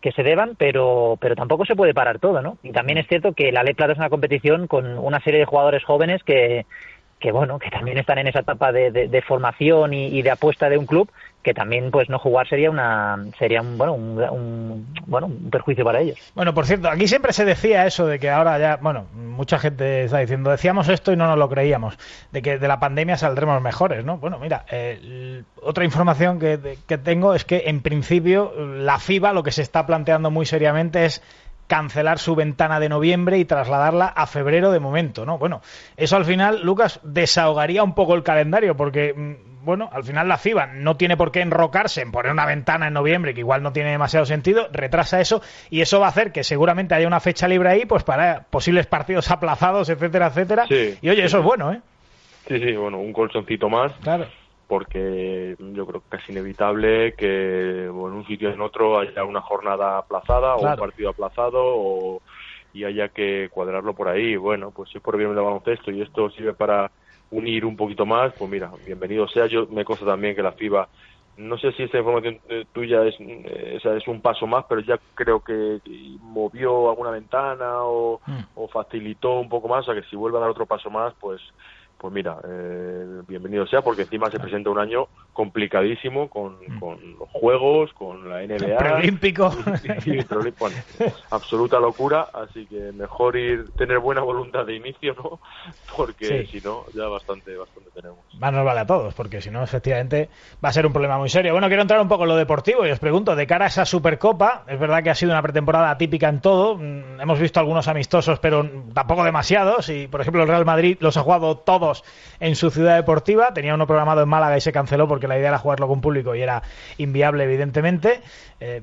que se deban, pero pero tampoco se puede parar todo, ¿no? Y también es cierto que la Ley Plata es una competición con una serie de jugadores jóvenes que que bueno, que también están en esa etapa de, de, de formación y, y de apuesta de un club, que también pues no jugar sería una sería un bueno un, un bueno un perjuicio para ellos. Bueno, por cierto, aquí siempre se decía eso de que ahora ya, bueno, mucha gente está diciendo, decíamos esto y no nos lo creíamos, de que de la pandemia saldremos mejores, ¿no? Bueno, mira, eh, otra información que, de, que tengo es que en principio la FIBA lo que se está planteando muy seriamente es cancelar su ventana de noviembre y trasladarla a febrero de momento, ¿no? Bueno, eso al final, Lucas, desahogaría un poco el calendario, porque, bueno, al final la FIBA no tiene por qué enrocarse en poner una ventana en noviembre, que igual no tiene demasiado sentido, retrasa eso, y eso va a hacer que seguramente haya una fecha libre ahí, pues para posibles partidos aplazados, etcétera, etcétera, sí, y oye, sí. eso es bueno, ¿eh? Sí, sí, bueno, un colchoncito más. Claro. Porque yo creo que es inevitable que bueno, en un sitio o en otro haya una jornada aplazada, claro, o un partido aplazado, o, y haya que cuadrarlo por ahí. Bueno, pues si es por bien de baloncesto y esto sirve para unir un poquito más, pues mira, bienvenido sea. Yo me consta también que la FIBA, no sé si esta información tuya es, eh, es un paso más, pero ya creo que movió alguna ventana o, mm. o facilitó un poco más, o sea que si vuelve a dar otro paso más, pues pues mira, eh, bienvenido sea, porque encima se presenta un año complicadísimo con, mm. con los Juegos, con la N B A. Preolímpico. Y, y, y, bueno, absoluta locura, así que mejor ir tener buena voluntad de inicio, ¿no? Porque sí, si no, ya bastante, bastante tenemos. Más nos vale a todos, porque si no, efectivamente, va a ser un problema muy serio. Bueno, quiero entrar un poco en lo deportivo y os pregunto, de cara a esa Supercopa, es verdad que ha sido una pretemporada atípica en todo, hemos visto algunos amistosos, pero tampoco demasiados, y por ejemplo el Real Madrid los ha jugado todos en su ciudad deportiva, tenía uno programado en Málaga y se canceló porque la idea era jugarlo con público y era inviable, evidentemente. Eh,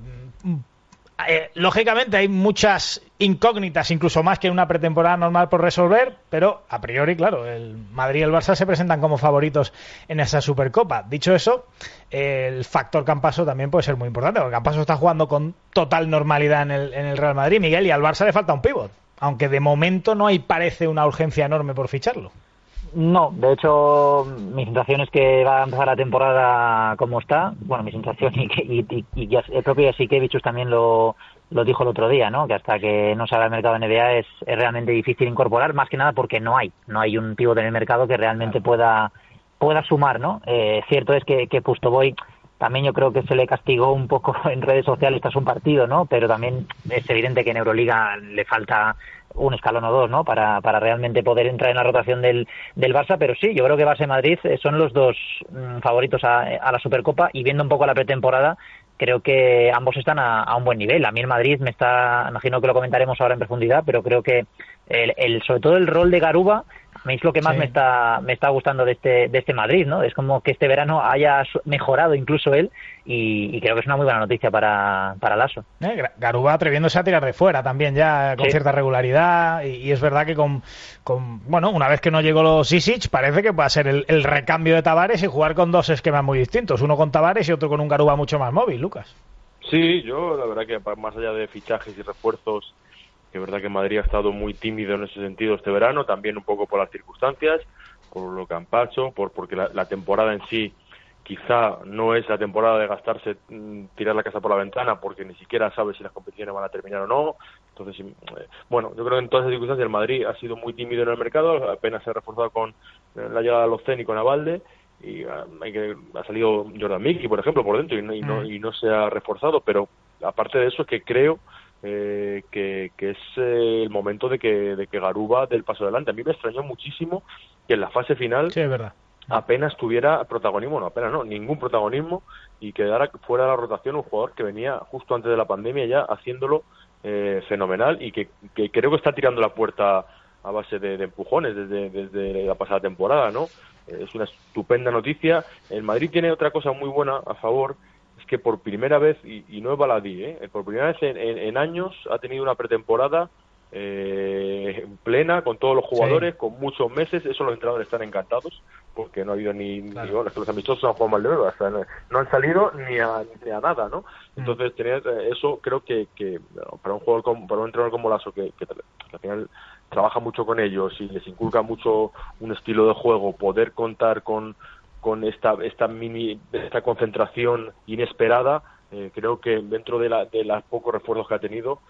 eh, lógicamente hay muchas incógnitas, incluso más que en una pretemporada normal por resolver, pero a priori, claro, el Madrid y el Barça se presentan como favoritos en esa Supercopa. Dicho eso, el factor Campaso también puede ser muy importante, porque Campaso está jugando con total normalidad en el, en el Real Madrid, Miguel, y al Barça le falta un pívot, aunque de momento no hay, parece, una urgencia enorme por ficharlo. No, de hecho, mi sensación es que va a empezar la temporada como está. Bueno, mi sensación, y, y, y, y el propio Jasikevičius también lo, lo dijo el otro día, ¿no? Que hasta que no salga el mercado N B A es, es realmente difícil incorporar, más que nada porque no hay, no hay un pívot en el mercado que realmente pueda pueda sumar, ¿no? Eh, cierto es que, que Pustovoy también yo creo que se le castigó un poco en redes sociales tras un partido, ¿no? Pero también es evidente que en Euroliga le falta un escalón o dos, ¿no? Para, para realmente poder entrar en la rotación del, del Barça, pero sí, yo creo que Barça y Madrid son los dos mmm, favoritos a, a la Supercopa, y viendo un poco la pretemporada, creo que ambos están a, a un buen nivel. A mí el Madrid me está, imagino que lo comentaremos ahora en profundidad, pero creo que el, el sobre todo el rol de Garuba a mí es lo que más sí. me está me está gustando de este de este Madrid, ¿no? Es como que este verano haya mejorado incluso él, y, y creo que es una muy buena noticia para, para Lasso. Eh, Garuba atreviéndose a tirar de fuera también ya con sí. cierta regularidad, y, y es verdad que con, con bueno, una vez que no llegó los Sisic, parece que va a ser el, el recambio de Tavares y jugar con dos esquemas muy distintos, uno con Tavares y otro con un Garuba mucho más móvil, Lucas. Sí, yo la verdad que más allá de fichajes y refuerzos, que es verdad que Madrid ha estado muy tímido en ese sentido este verano, también un poco por las circunstancias, por lo que han pasado, por, porque la, la temporada en sí quizá no es la temporada de gastarse, tirar la casa por la ventana, porque ni siquiera sabe si las competiciones van a terminar o no. Entonces, eh, bueno, yo creo que en todas esas circunstancias el Madrid ha sido muy tímido en el mercado, apenas se ha reforzado con la llegada de Locen y con Abalde, y hay que ha salido Jordan Mickey, por ejemplo, por dentro, y no, y no, y no se ha reforzado, pero aparte de eso es que creo Eh, que, que es eh, el momento de que, de que Garuba dé el paso adelante. A mí me extrañó muchísimo que en la fase final sí, es verdad. apenas tuviera protagonismo, no, apenas no, ningún protagonismo, y quedara fuera de la rotación un jugador que venía justo antes de la pandemia ya haciéndolo eh, fenomenal, y que, que creo que está tirando la puerta a base de, de empujones desde, desde la pasada temporada, ¿no? Eh, es una estupenda noticia. El Madrid tiene otra cosa muy buena a favor, que por primera vez, y, y no es baladí, ¿eh? por primera vez en, en, en años ha tenido una pretemporada eh, plena, con todos los jugadores, sí. con muchos meses. Eso los entrenadores están encantados, porque no ha habido ni, claro. ni bueno, los amistosos han jugado mal de nuevo, o sea, no, no han salido ni a, ni a nada, ¿no? Entonces, mm. tener eso, creo que, que bueno, para un jugador como, para un entrenador como Lasso, que, que, que al final trabaja mucho con ellos y les inculca mucho un estilo de juego, poder contar con con esta esta mini esta concentración inesperada, Eh, creo que dentro de, la, de los pocos refuerzos que ha tenido,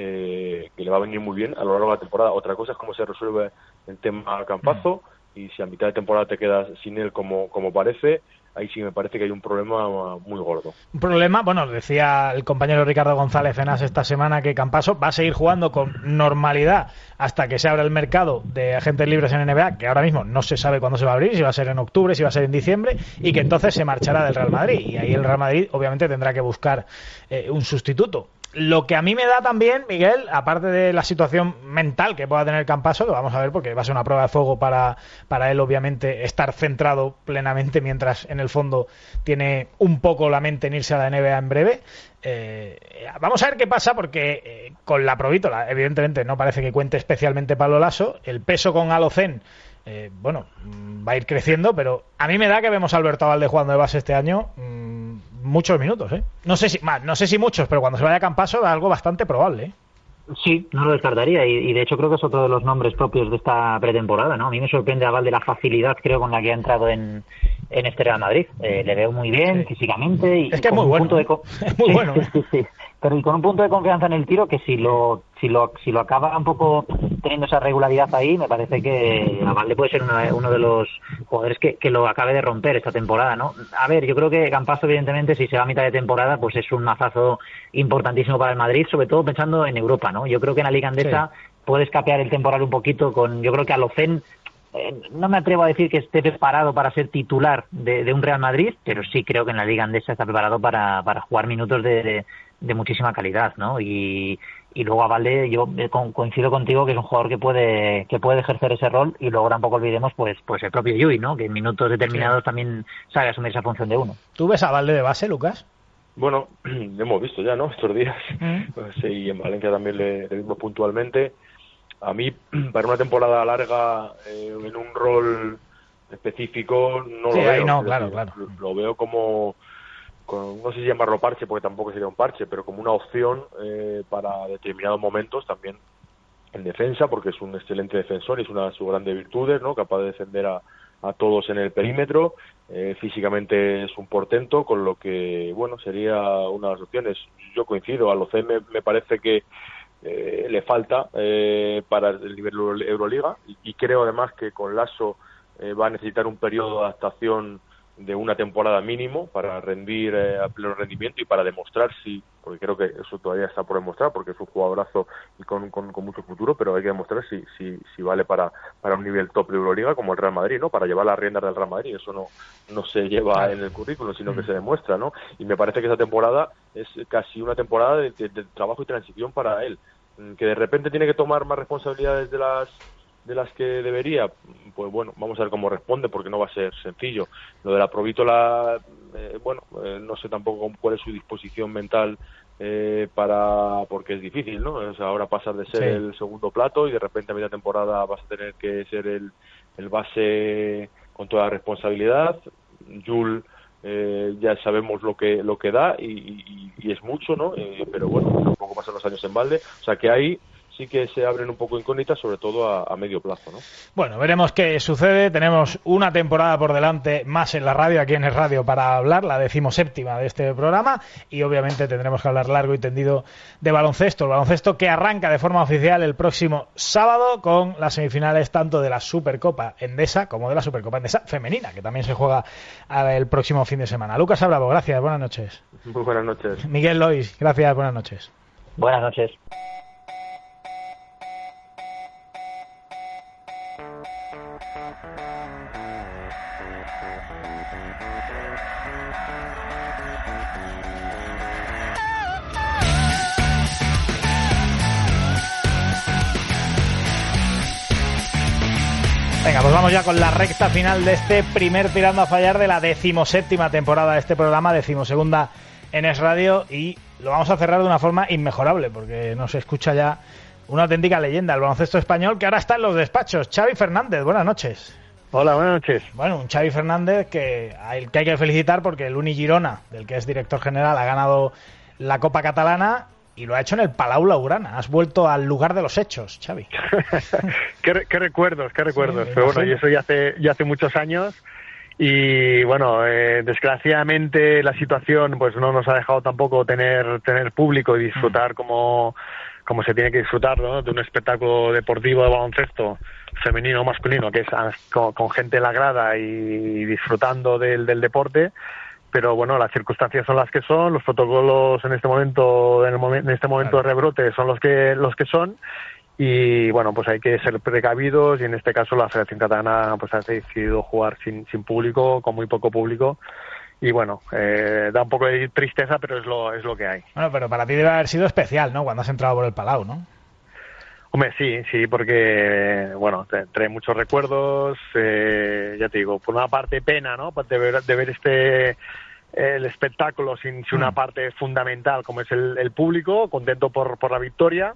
eh, que le va a venir muy bien a lo largo de la temporada. Otra cosa es cómo se resuelve el tema Campazzo, mm. y si a mitad de temporada te quedas sin él como, como parece, ahí sí me parece que hay un problema muy gordo. Un problema, bueno, decía el compañero Ricardo González en As esta semana que Campazzo va a seguir jugando con normalidad hasta que se abra el mercado de agentes libres en N B A, que ahora mismo no se sabe cuándo se va a abrir, si va a ser en octubre, si va a ser en diciembre, y que entonces se marchará del Real Madrid, y ahí el Real Madrid obviamente tendrá que buscar eh, un sustituto. Lo que a mí me da también, Miguel, aparte de la situación mental que pueda tener Campazzo, que vamos a ver porque va a ser una prueba de fuego para, para él, obviamente, estar centrado plenamente, mientras en el fondo tiene un poco la mente en irse a la N B A en breve. Eh, vamos a ver qué pasa, porque eh, con la Provítola, evidentemente, no parece que cuente especialmente Pablo Lasso. El peso con Alocén, eh, bueno, va a ir creciendo, pero a mí me da que vemos a Alberto Abalde jugando de base este año mmm, muchos minutos, ¿eh? No sé si más, no sé si muchos, pero cuando se vaya a Campazzo es algo bastante probable, ¿eh? Sí, no lo descartaría, y, y de hecho creo que es otro de los nombres propios de esta pretemporada, ¿no? A mí me sorprende a Abalde la facilidad, creo, con la que ha entrado en, en este Real Madrid. Eh, le veo muy bien, sí, físicamente, y es que con es muy un bueno, punto de co- es muy sí, bueno. Sí, sí, sí. Pero y con un punto de confianza en el tiro que si lo si lo si lo acaba un poco teniendo esa regularidad ahí, me parece que Abalde puede ser uno, uno de los jugadores que, que lo acabe de romper esta temporada, ¿no? A ver, yo creo que Campazzo, evidentemente, si se va a mitad de temporada, pues es un mazazo importantísimo para el Madrid, sobre todo pensando en Europa, ¿no? Yo creo que en la Liga Andesa sí puede escapear el temporal un poquito con, yo creo que Alocén, eh, no me atrevo a decir que esté preparado para ser titular de, de un Real Madrid, pero sí creo que en la Liga Andesa está preparado para, para jugar minutos de, de de muchísima calidad, ¿no? Y, y luego Abalde, yo coincido contigo que es un jugador que puede que puede ejercer ese rol, y luego tampoco olvidemos pues pues el propio Yui, ¿no? Que en minutos determinados sí también sabe asumir esa función de uno. ¿Tú ves a Abalde de base, Lucas? Bueno, lo hemos visto ya, ¿no? Estos días. Mm. Pues, sí, y en Valencia también le, le vimos puntualmente. A mí, para una temporada larga, eh, en un rol específico, no sí, lo veo. No, claro, claro. Lo, lo veo como... Con, no sé si llamarlo parche, porque tampoco sería un parche, pero como una opción eh, para determinados momentos también en defensa, porque es un excelente defensor y es una de sus grandes virtudes, ¿no? Capaz de defender a, a todos en el perímetro, eh, físicamente es un portento, con lo que, bueno, sería una de las opciones. Yo coincido, a Alocén me, me parece que eh, le falta eh, para el nivel Euroliga, y, y creo además que con Lasso eh, va a necesitar un periodo de adaptación de una temporada mínimo para rendir eh, a pleno rendimiento y para demostrar si, porque creo que eso todavía está por demostrar, porque es un jugadorazo y con, con, con mucho futuro, pero hay que demostrar si si, si vale para, para un nivel top de Euroliga como el Real Madrid, ¿no? Para llevar las riendas del Real Madrid, eso no no se lleva en el currículum, sino que se demuestra, ¿no? Y me parece que esa temporada es casi una temporada de, de, de trabajo y transición para él, que de repente tiene que tomar más responsabilidades de las de las que debería, pues bueno, vamos a ver cómo responde, porque no va a ser sencillo. Lo de la Provítola, eh, bueno, eh, no sé tampoco cuál es su disposición mental eh, para, porque es difícil, ¿no? O sea, ahora pasar de ser sí. el segundo plato y de repente a media temporada vas a tener que ser el, el base con toda la responsabilidad. Jul, eh, ya sabemos lo que lo que da y, y, y es mucho, ¿no? Eh, pero bueno, tampoco pasan los años en balde, o sea que ahí sí que se abren un poco incógnitas, sobre todo a, a medio plazo, ¿no? Bueno, veremos qué sucede. Tenemos una temporada por delante más en la radio, aquí en el radio, para hablar, la decimoséptima de este programa, y obviamente tendremos que hablar largo y tendido de baloncesto. El baloncesto que arranca de forma oficial el próximo sábado con las semifinales tanto de la Supercopa Endesa como de la Supercopa Endesa femenina, que también se juega el próximo fin de semana. Lucas Abravo, gracias, buenas noches. Muy buenas noches. Miguel Lois, gracias, buenas noches. Buenas noches. Venga, pues vamos ya con la recta final de este primer Tirando a Fallar de la decimoséptima temporada de este programa, decimosegunda en Es Radio, y lo vamos a cerrar de una forma inmejorable, porque nos escucha ya una auténtica leyenda del baloncesto español, que ahora está en los despachos. Xavi Fernández, buenas noches. Hola, buenas noches. Bueno, un Xavi Fernández que, al que hay que felicitar, porque el Uni Girona, del que es director general, ha ganado la Copa Catalana y lo ha hecho en el Palau Blaugrana. Has vuelto al lugar de los hechos, Xavi. ¿Qué, qué recuerdos, qué recuerdos. Sí, pero bueno, y eso ya hace, ya hace muchos años. Y bueno, eh, desgraciadamente la situación pues no nos ha dejado tampoco tener tener público y disfrutar como, como se tiene que disfrutar, ¿no? De un espectáculo deportivo de baloncesto femenino o masculino, que es con, con gente en la grada y disfrutando del, del deporte. Pero bueno, las circunstancias son las que son, los protocolos en este momento en, el momen- en este momento de rebrote son los que los que son. Y bueno, pues hay que ser precavidos y en este caso la Federación Catalana pues ha decidido jugar sin, sin público, con muy poco público. Y bueno, eh, da un poco de tristeza, pero es lo es lo que hay. Bueno, pero para ti debe haber sido especial, ¿no? Cuando has entrado por el Palau, ¿no? Hombre, sí, sí, porque, bueno, te, trae muchos recuerdos, eh, ya te digo, por una parte pena, ¿no? De ver, de ver este el espectáculo sin, sin una parte fundamental como es el, el público, contento por, por la victoria.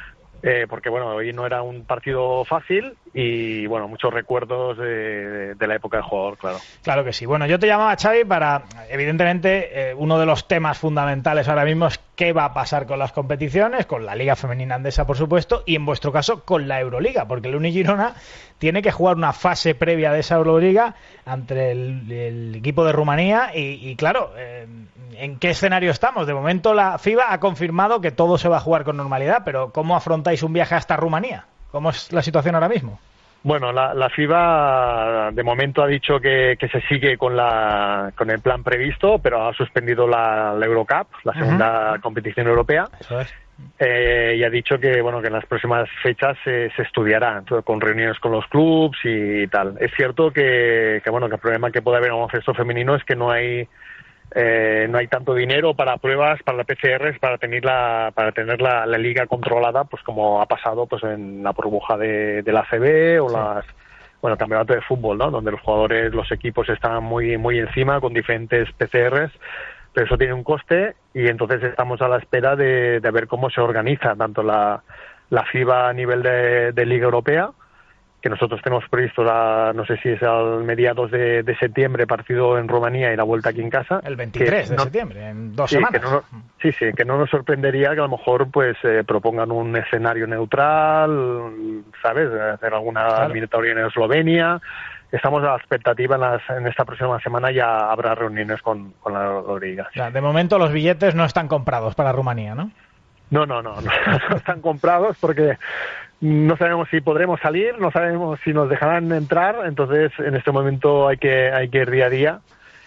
Eh, porque bueno, hoy no era un partido fácil y bueno, muchos recuerdos de, de la época del jugador, claro. Claro que sí. Bueno, yo te llamaba, Xavi, para, evidentemente, eh, uno de los temas fundamentales ahora mismo es qué va a pasar con las competiciones, con la Liga Femenina Andesa, por supuesto, y en vuestro caso con la Euroliga, porque el Uni Girona tiene que jugar una fase previa de esa Euroliga ante el, el equipo de Rumanía y, y claro, eh, ¿en qué escenario estamos? De momento la FIBA ha confirmado que todo se va a jugar con normalidad, pero ¿cómo afrontáis un viaje hasta Rumanía? ¿Cómo es la situación ahora mismo? Bueno, la, la FIBA de momento ha dicho que, que se sigue con la con el plan previsto, pero ha suspendido la, la Eurocup, la segunda uh-huh. competición europea. Eso es. Eh, y ha dicho que bueno que en las próximas fechas se, se estudiará con reuniones con los clubs y tal. Es cierto que, que bueno que el problema que puede haber en el baloncesto femenino es que no hay Eh, no hay tanto dinero para pruebas, para la P C R, para tener la para tener la, la liga controlada, pues como ha pasado pues en la burbuja de, de la A C B o sí. las bueno campeonato de fútbol, ¿no? Donde los jugadores, los equipos están muy muy encima con diferentes P C Rs, pero eso tiene un coste y entonces estamos a la espera de, de ver cómo se organiza tanto la la FIBA a nivel de, de Liga Europea, que nosotros tenemos previsto, la, no sé si es al mediados de, de septiembre, partido en Rumanía y la vuelta aquí en casa. El veintitrés de no, septiembre, en dos sí, semanas. Que no, sí, sí, que no nos sorprendería que a lo mejor pues eh, propongan un escenario neutral, ¿sabes? Hacer alguna claro. eliminatoria en Eslovenia. Estamos a la expectativa, en, las, en esta próxima semana ya habrá reuniones con, con la Euroliga. Sí. De momento los billetes no están comprados para Rumanía, ¿no? No, no, no, no, no están comprados porque no sabemos si podremos salir, no sabemos si nos dejarán entrar, entonces en este momento hay que hay que ir día a día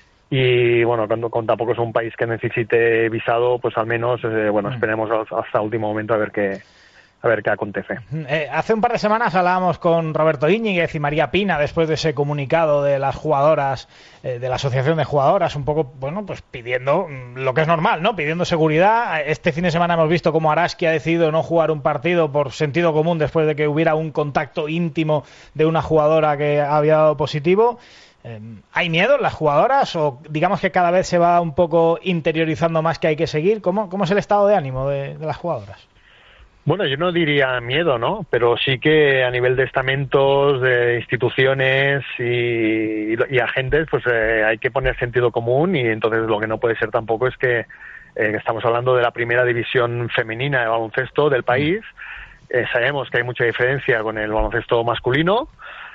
y bueno, cuando, cuando tampoco es un país que necesite visado, pues al menos eh, bueno, esperemos hasta el último momento a ver qué a ver qué acontece. Eh, hace un par de semanas hablábamos con Roberto Íñiguez y María Pina después de ese comunicado de las jugadoras, eh, de la Asociación de Jugadoras, un poco, bueno, pues pidiendo lo que es normal, ¿no? Pidiendo seguridad. Este fin de semana hemos visto cómo Araski ha decidido no jugar un partido por sentido común después de que hubiera un contacto íntimo de una jugadora que había dado positivo. Eh, ¿Hay miedo en las jugadoras o digamos que cada vez se va un poco interiorizando más que hay que seguir? ¿Cómo, cómo es el estado de ánimo de, de las jugadoras? Bueno, yo no diría miedo, ¿no? Pero sí que a nivel de estamentos, de instituciones y, y agentes, pues eh, hay que poner sentido común y entonces lo que no puede ser tampoco es que eh, estamos hablando de la primera división femenina de baloncesto del país. Eh, sabemos que hay mucha diferencia con el baloncesto masculino,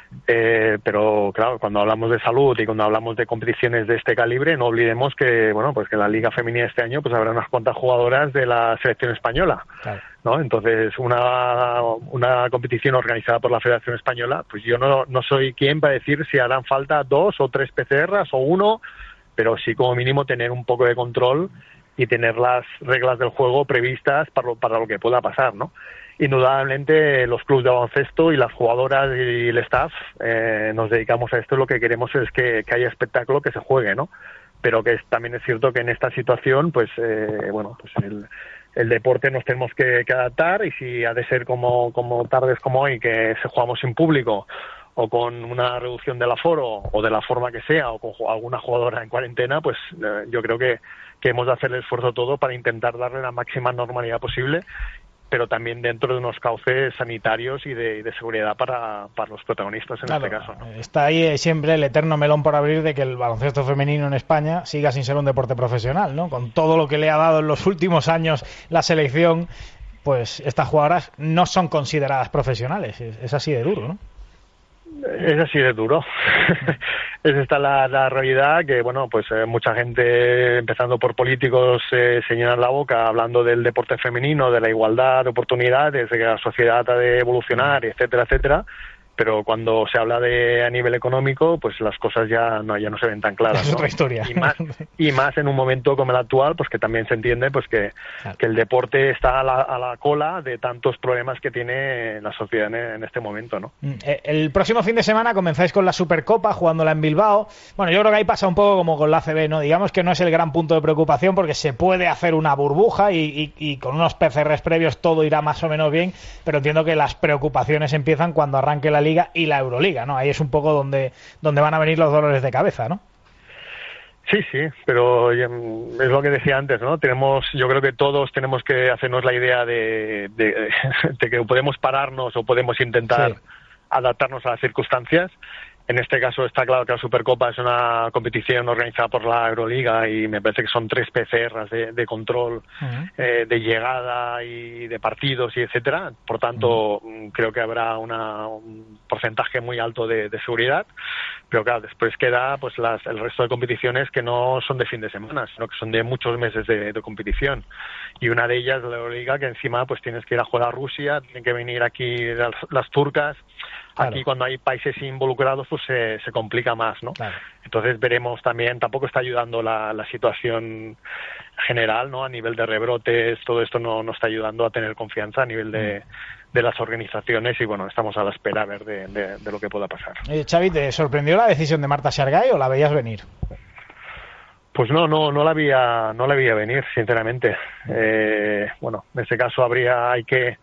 eh, pero claro, cuando hablamos de salud y cuando hablamos de competiciones de este calibre, no olvidemos que, bueno, pues que en la Liga Femenina este año pues habrá unas cuantas jugadoras de la selección española. Claro. ¿No? Entonces, una, una competición organizada por la Federación Española, pues yo no, no soy quien para decir si harán falta dos o tres P C Rs o uno, pero sí como mínimo tener un poco de control y tener las reglas del juego previstas para lo, para lo que pueda pasar, ¿no? Indudablemente los clubes de baloncesto y las jugadoras y el staff eh, nos dedicamos a esto, lo que queremos es que, que haya espectáculo, que se juegue, ¿no? Pero que es, también es cierto que en esta situación, pues, eh, bueno, pues el... el deporte nos tenemos que, que adaptar y si ha de ser como, como tardes como hoy, que se jugamos sin público o con una reducción del aforo o de la forma que sea o con alguna jugadora en cuarentena, pues eh, yo creo que, que hemos de hacer el esfuerzo todo para intentar darle la máxima normalidad posible, pero también dentro de unos cauces sanitarios y de, de seguridad para, para los protagonistas en claro, este caso, ¿no? Está ahí siempre el eterno melón por abrir de que el baloncesto femenino en España siga sin ser un deporte profesional, ¿no? Con todo lo que le ha dado en los últimos años la selección, pues estas jugadoras no son consideradas profesionales. Es, es así de duro, ¿no? Es así de duro. Es esta la, la realidad que, bueno, pues eh, mucha gente, empezando por políticos, eh, se llenan la boca hablando del deporte femenino, de la igualdad de oportunidades, de que la sociedad ha de evolucionar, etcétera, etcétera. Pero cuando se habla de a nivel económico, pues las cosas ya no ya no se ven tan claras, ¿no? Es otra historia. Y más, y más en un momento como el actual, pues que también se entiende pues que, claro. que el deporte está a la, a la cola de tantos problemas que tiene la sociedad en, en este momento, ¿no? El próximo fin de semana comenzáis con la Supercopa, jugándola en Bilbao. Bueno, yo creo que ahí pasa un poco como con la A C B, ¿no? Digamos que no es el gran punto de preocupación porque se puede hacer una burbuja y, y, y con unos P C Rs previos todo irá más o menos bien, pero entiendo que las preocupaciones empiezan cuando arranque la Liga y la Euroliga, ¿no? Ahí es un poco donde, donde van a venir los dolores de cabeza, ¿no? Sí, sí, pero es lo que decía antes, ¿no? Tenemos, yo creo que todos tenemos que hacernos la idea de, de, de que podemos pararnos o podemos intentar sí. adaptarnos a las circunstancias. En este caso está claro que la Supercopa es una competición organizada por la Euroliga y me parece que son tres P C Rs de, de control uh-huh. eh, de llegada y de partidos y etcétera. Por tanto, uh-huh. creo que habrá una, un porcentaje muy alto de, de seguridad. Pero claro, después queda pues las, el resto de competiciones que no son de fin de semana, sino que son de muchos meses de, de competición. Y una de ellas, la Euroliga, que encima pues tienes que ir a jugar a Rusia, tienen que venir aquí las, las turcas. Aquí claro. cuando hay países involucrados pues se, se complica más, ¿no? Claro. Entonces veremos también, tampoco está ayudando la, la situación general, ¿no? A nivel de rebrotes, todo esto no, no está ayudando a tener confianza a nivel de, mm. de las organizaciones y bueno, estamos a la espera a ver de, de, de lo que pueda pasar. Eh, Xavi, ¿te sorprendió la decisión de Marta Xargay o la veías venir? Pues no, no, no la veía, no la veía venir, sinceramente. Eh, bueno, en ese caso habría, hay que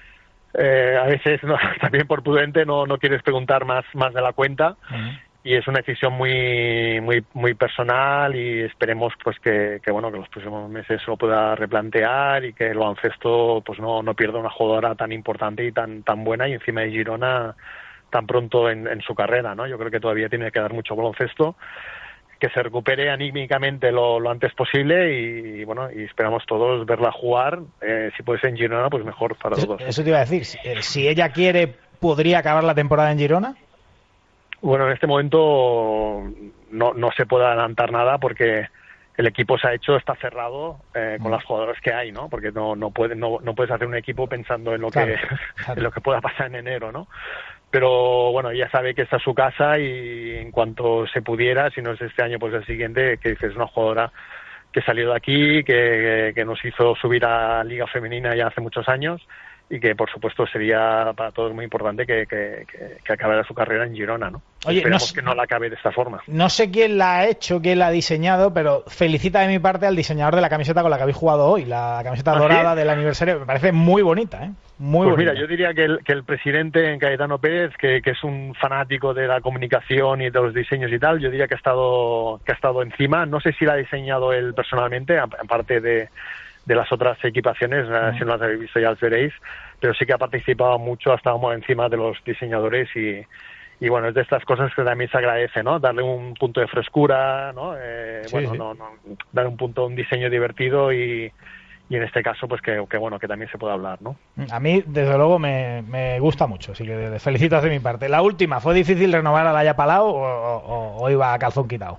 Eh, a veces no, también por prudente no, no quieres preguntar más más de la cuenta uh-huh. y es una decisión muy muy muy personal y esperemos pues que, que bueno que los próximos meses lo pueda replantear y que el baloncesto pues no no pierda una jugadora tan importante y tan tan buena y encima de Girona tan pronto en, en su carrera, ¿no? Yo creo que todavía tiene que dar mucho baloncesto, que se recupere anímicamente lo, lo antes posible y, y bueno y esperamos todos verla jugar, eh, si puede ser en Girona pues mejor para eso, todos. Eso te iba a decir, si, si ella quiere, ¿podría acabar la temporada en Girona? Bueno, en este momento no, no se puede adelantar nada porque el equipo se ha hecho, está cerrado eh, con mm. las jugadoras que hay, ¿no? Porque no no puede, no, no puedes hacer un equipo pensando en lo claro, que claro. en lo que pueda pasar en enero, ¿no? Pero bueno, ya sabe que esta es su casa y en cuanto se pudiera, si no es este año, pues el siguiente, que es una jugadora que salió de aquí, que, que nos hizo subir a Liga Femenina ya hace muchos años y que por supuesto sería para todos muy importante que, que, que, que acabara su carrera en Girona, ¿no? Oye, esperemos no, que no la acabe de esta forma. No sé quién la ha hecho, quién la ha diseñado, pero felicita de mi parte al diseñador de la camiseta con la que habéis jugado hoy, la camiseta ¿Ah, dorada sí? del aniversario, me parece muy bonita, ¿eh? Muy pues bonita. Mira, yo diría que el, que el presidente Cayetano Pérez, que, que es un fanático de la comunicación y de los diseños y tal, yo diría que ha estado que ha estado encima. No sé si la ha diseñado él personalmente, aparte de, de las otras equipaciones, uh-huh. si no las habéis visto ya las veréis, pero sí que ha participado mucho, ha estado muy encima de los diseñadores y, y bueno, es de estas cosas que también se agradece, ¿no? Darle un punto de frescura, ¿no? Eh, sí, bueno, sí. No, no, dar un punto, un diseño divertido y y en este caso pues que, que bueno que también se puede hablar, ¿no? A mí desde luego me, me gusta mucho, así que felicitas de mi parte. La última, ¿fue difícil renovar a Laia Palau o, o, o iba a calzón quitado?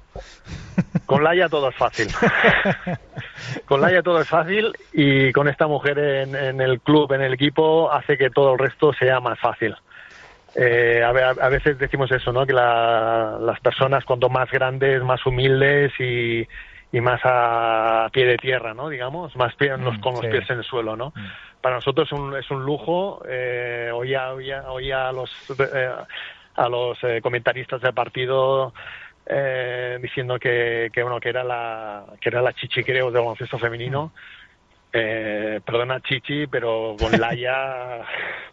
Con Laia todo es fácil. Con Laia todo es fácil y con esta mujer en, en el club, en el equipo, hace que todo el resto sea más fácil. Eh, a, a veces decimos eso, ¿no? Que la, las personas cuanto más grandes, más humildes y y más a pie de tierra, ¿no? Digamos, más pie, mm, con los sí. pies en el suelo, ¿no? Mm. Para nosotros es un, es un lujo. Eh, oía, oía, oía a los eh, a los eh, comentaristas del partido eh, diciendo que, que bueno que era la que era la Chichi, creo, del baloncesto femenino. Mm. Eh, perdona Chichi, pero con Laia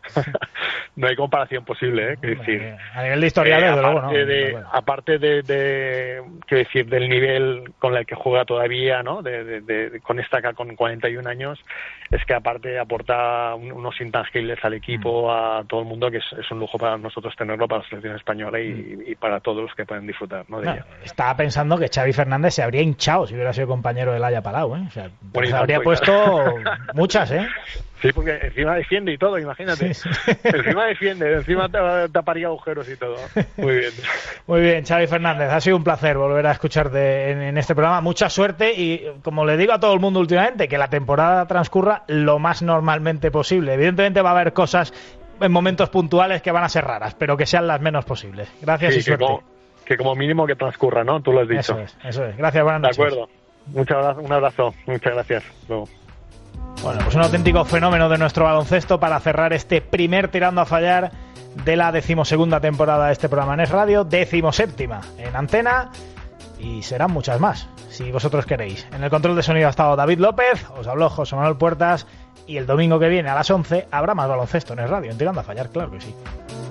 no hay comparación posible, ¿eh? Que decir, a nivel de historial, eh, desde luego, ¿no? De, bueno. Aparte de, de que decir del nivel con el que juega todavía, ¿no? De, de, de, con esta con cuarenta y un años, es que aparte aporta unos intangibles al equipo, mm. a todo el mundo, que es, es un lujo para nosotros tenerlo, para la selección española y, mm. y para todos los que pueden disfrutar, ¿no? De no, ella. Estaba pensando que Xavi Fernández se habría hinchado si hubiera sido compañero de Laia Palau, ¿eh? O sea, bueno, se habría puesto muchas, ¿eh? Sí, porque encima defiende y todo, imagínate. Sí, sí. Encima defiende, encima taparía agujeros y todo. Muy bien. Muy bien, Xavi Fernández, ha sido un placer volver a escucharte en, en este programa. Mucha suerte y, como le digo a todo el mundo últimamente, que la temporada transcurra lo más normalmente posible. Evidentemente va a haber cosas en momentos puntuales que van a ser raras, pero que sean las menos posibles. Gracias sí, y suerte. Que como, que como mínimo que transcurra, ¿no? Tú lo has dicho. Eso es, eso es. Gracias, buenas noches. De acuerdo. Muchas gracias, un abrazo. Muchas gracias. Luego. Bueno, pues un auténtico fenómeno de nuestro baloncesto para cerrar este primer Tirando a Fallar de la decimosegunda temporada de este programa en Es Radio, decimoséptima en Antena, y serán muchas más, si vosotros queréis. En el control de sonido ha estado David López, os habló José Manuel Puertas, y el domingo que viene a las once habrá más baloncesto en Es Radio, en Tirando a Fallar, claro que sí.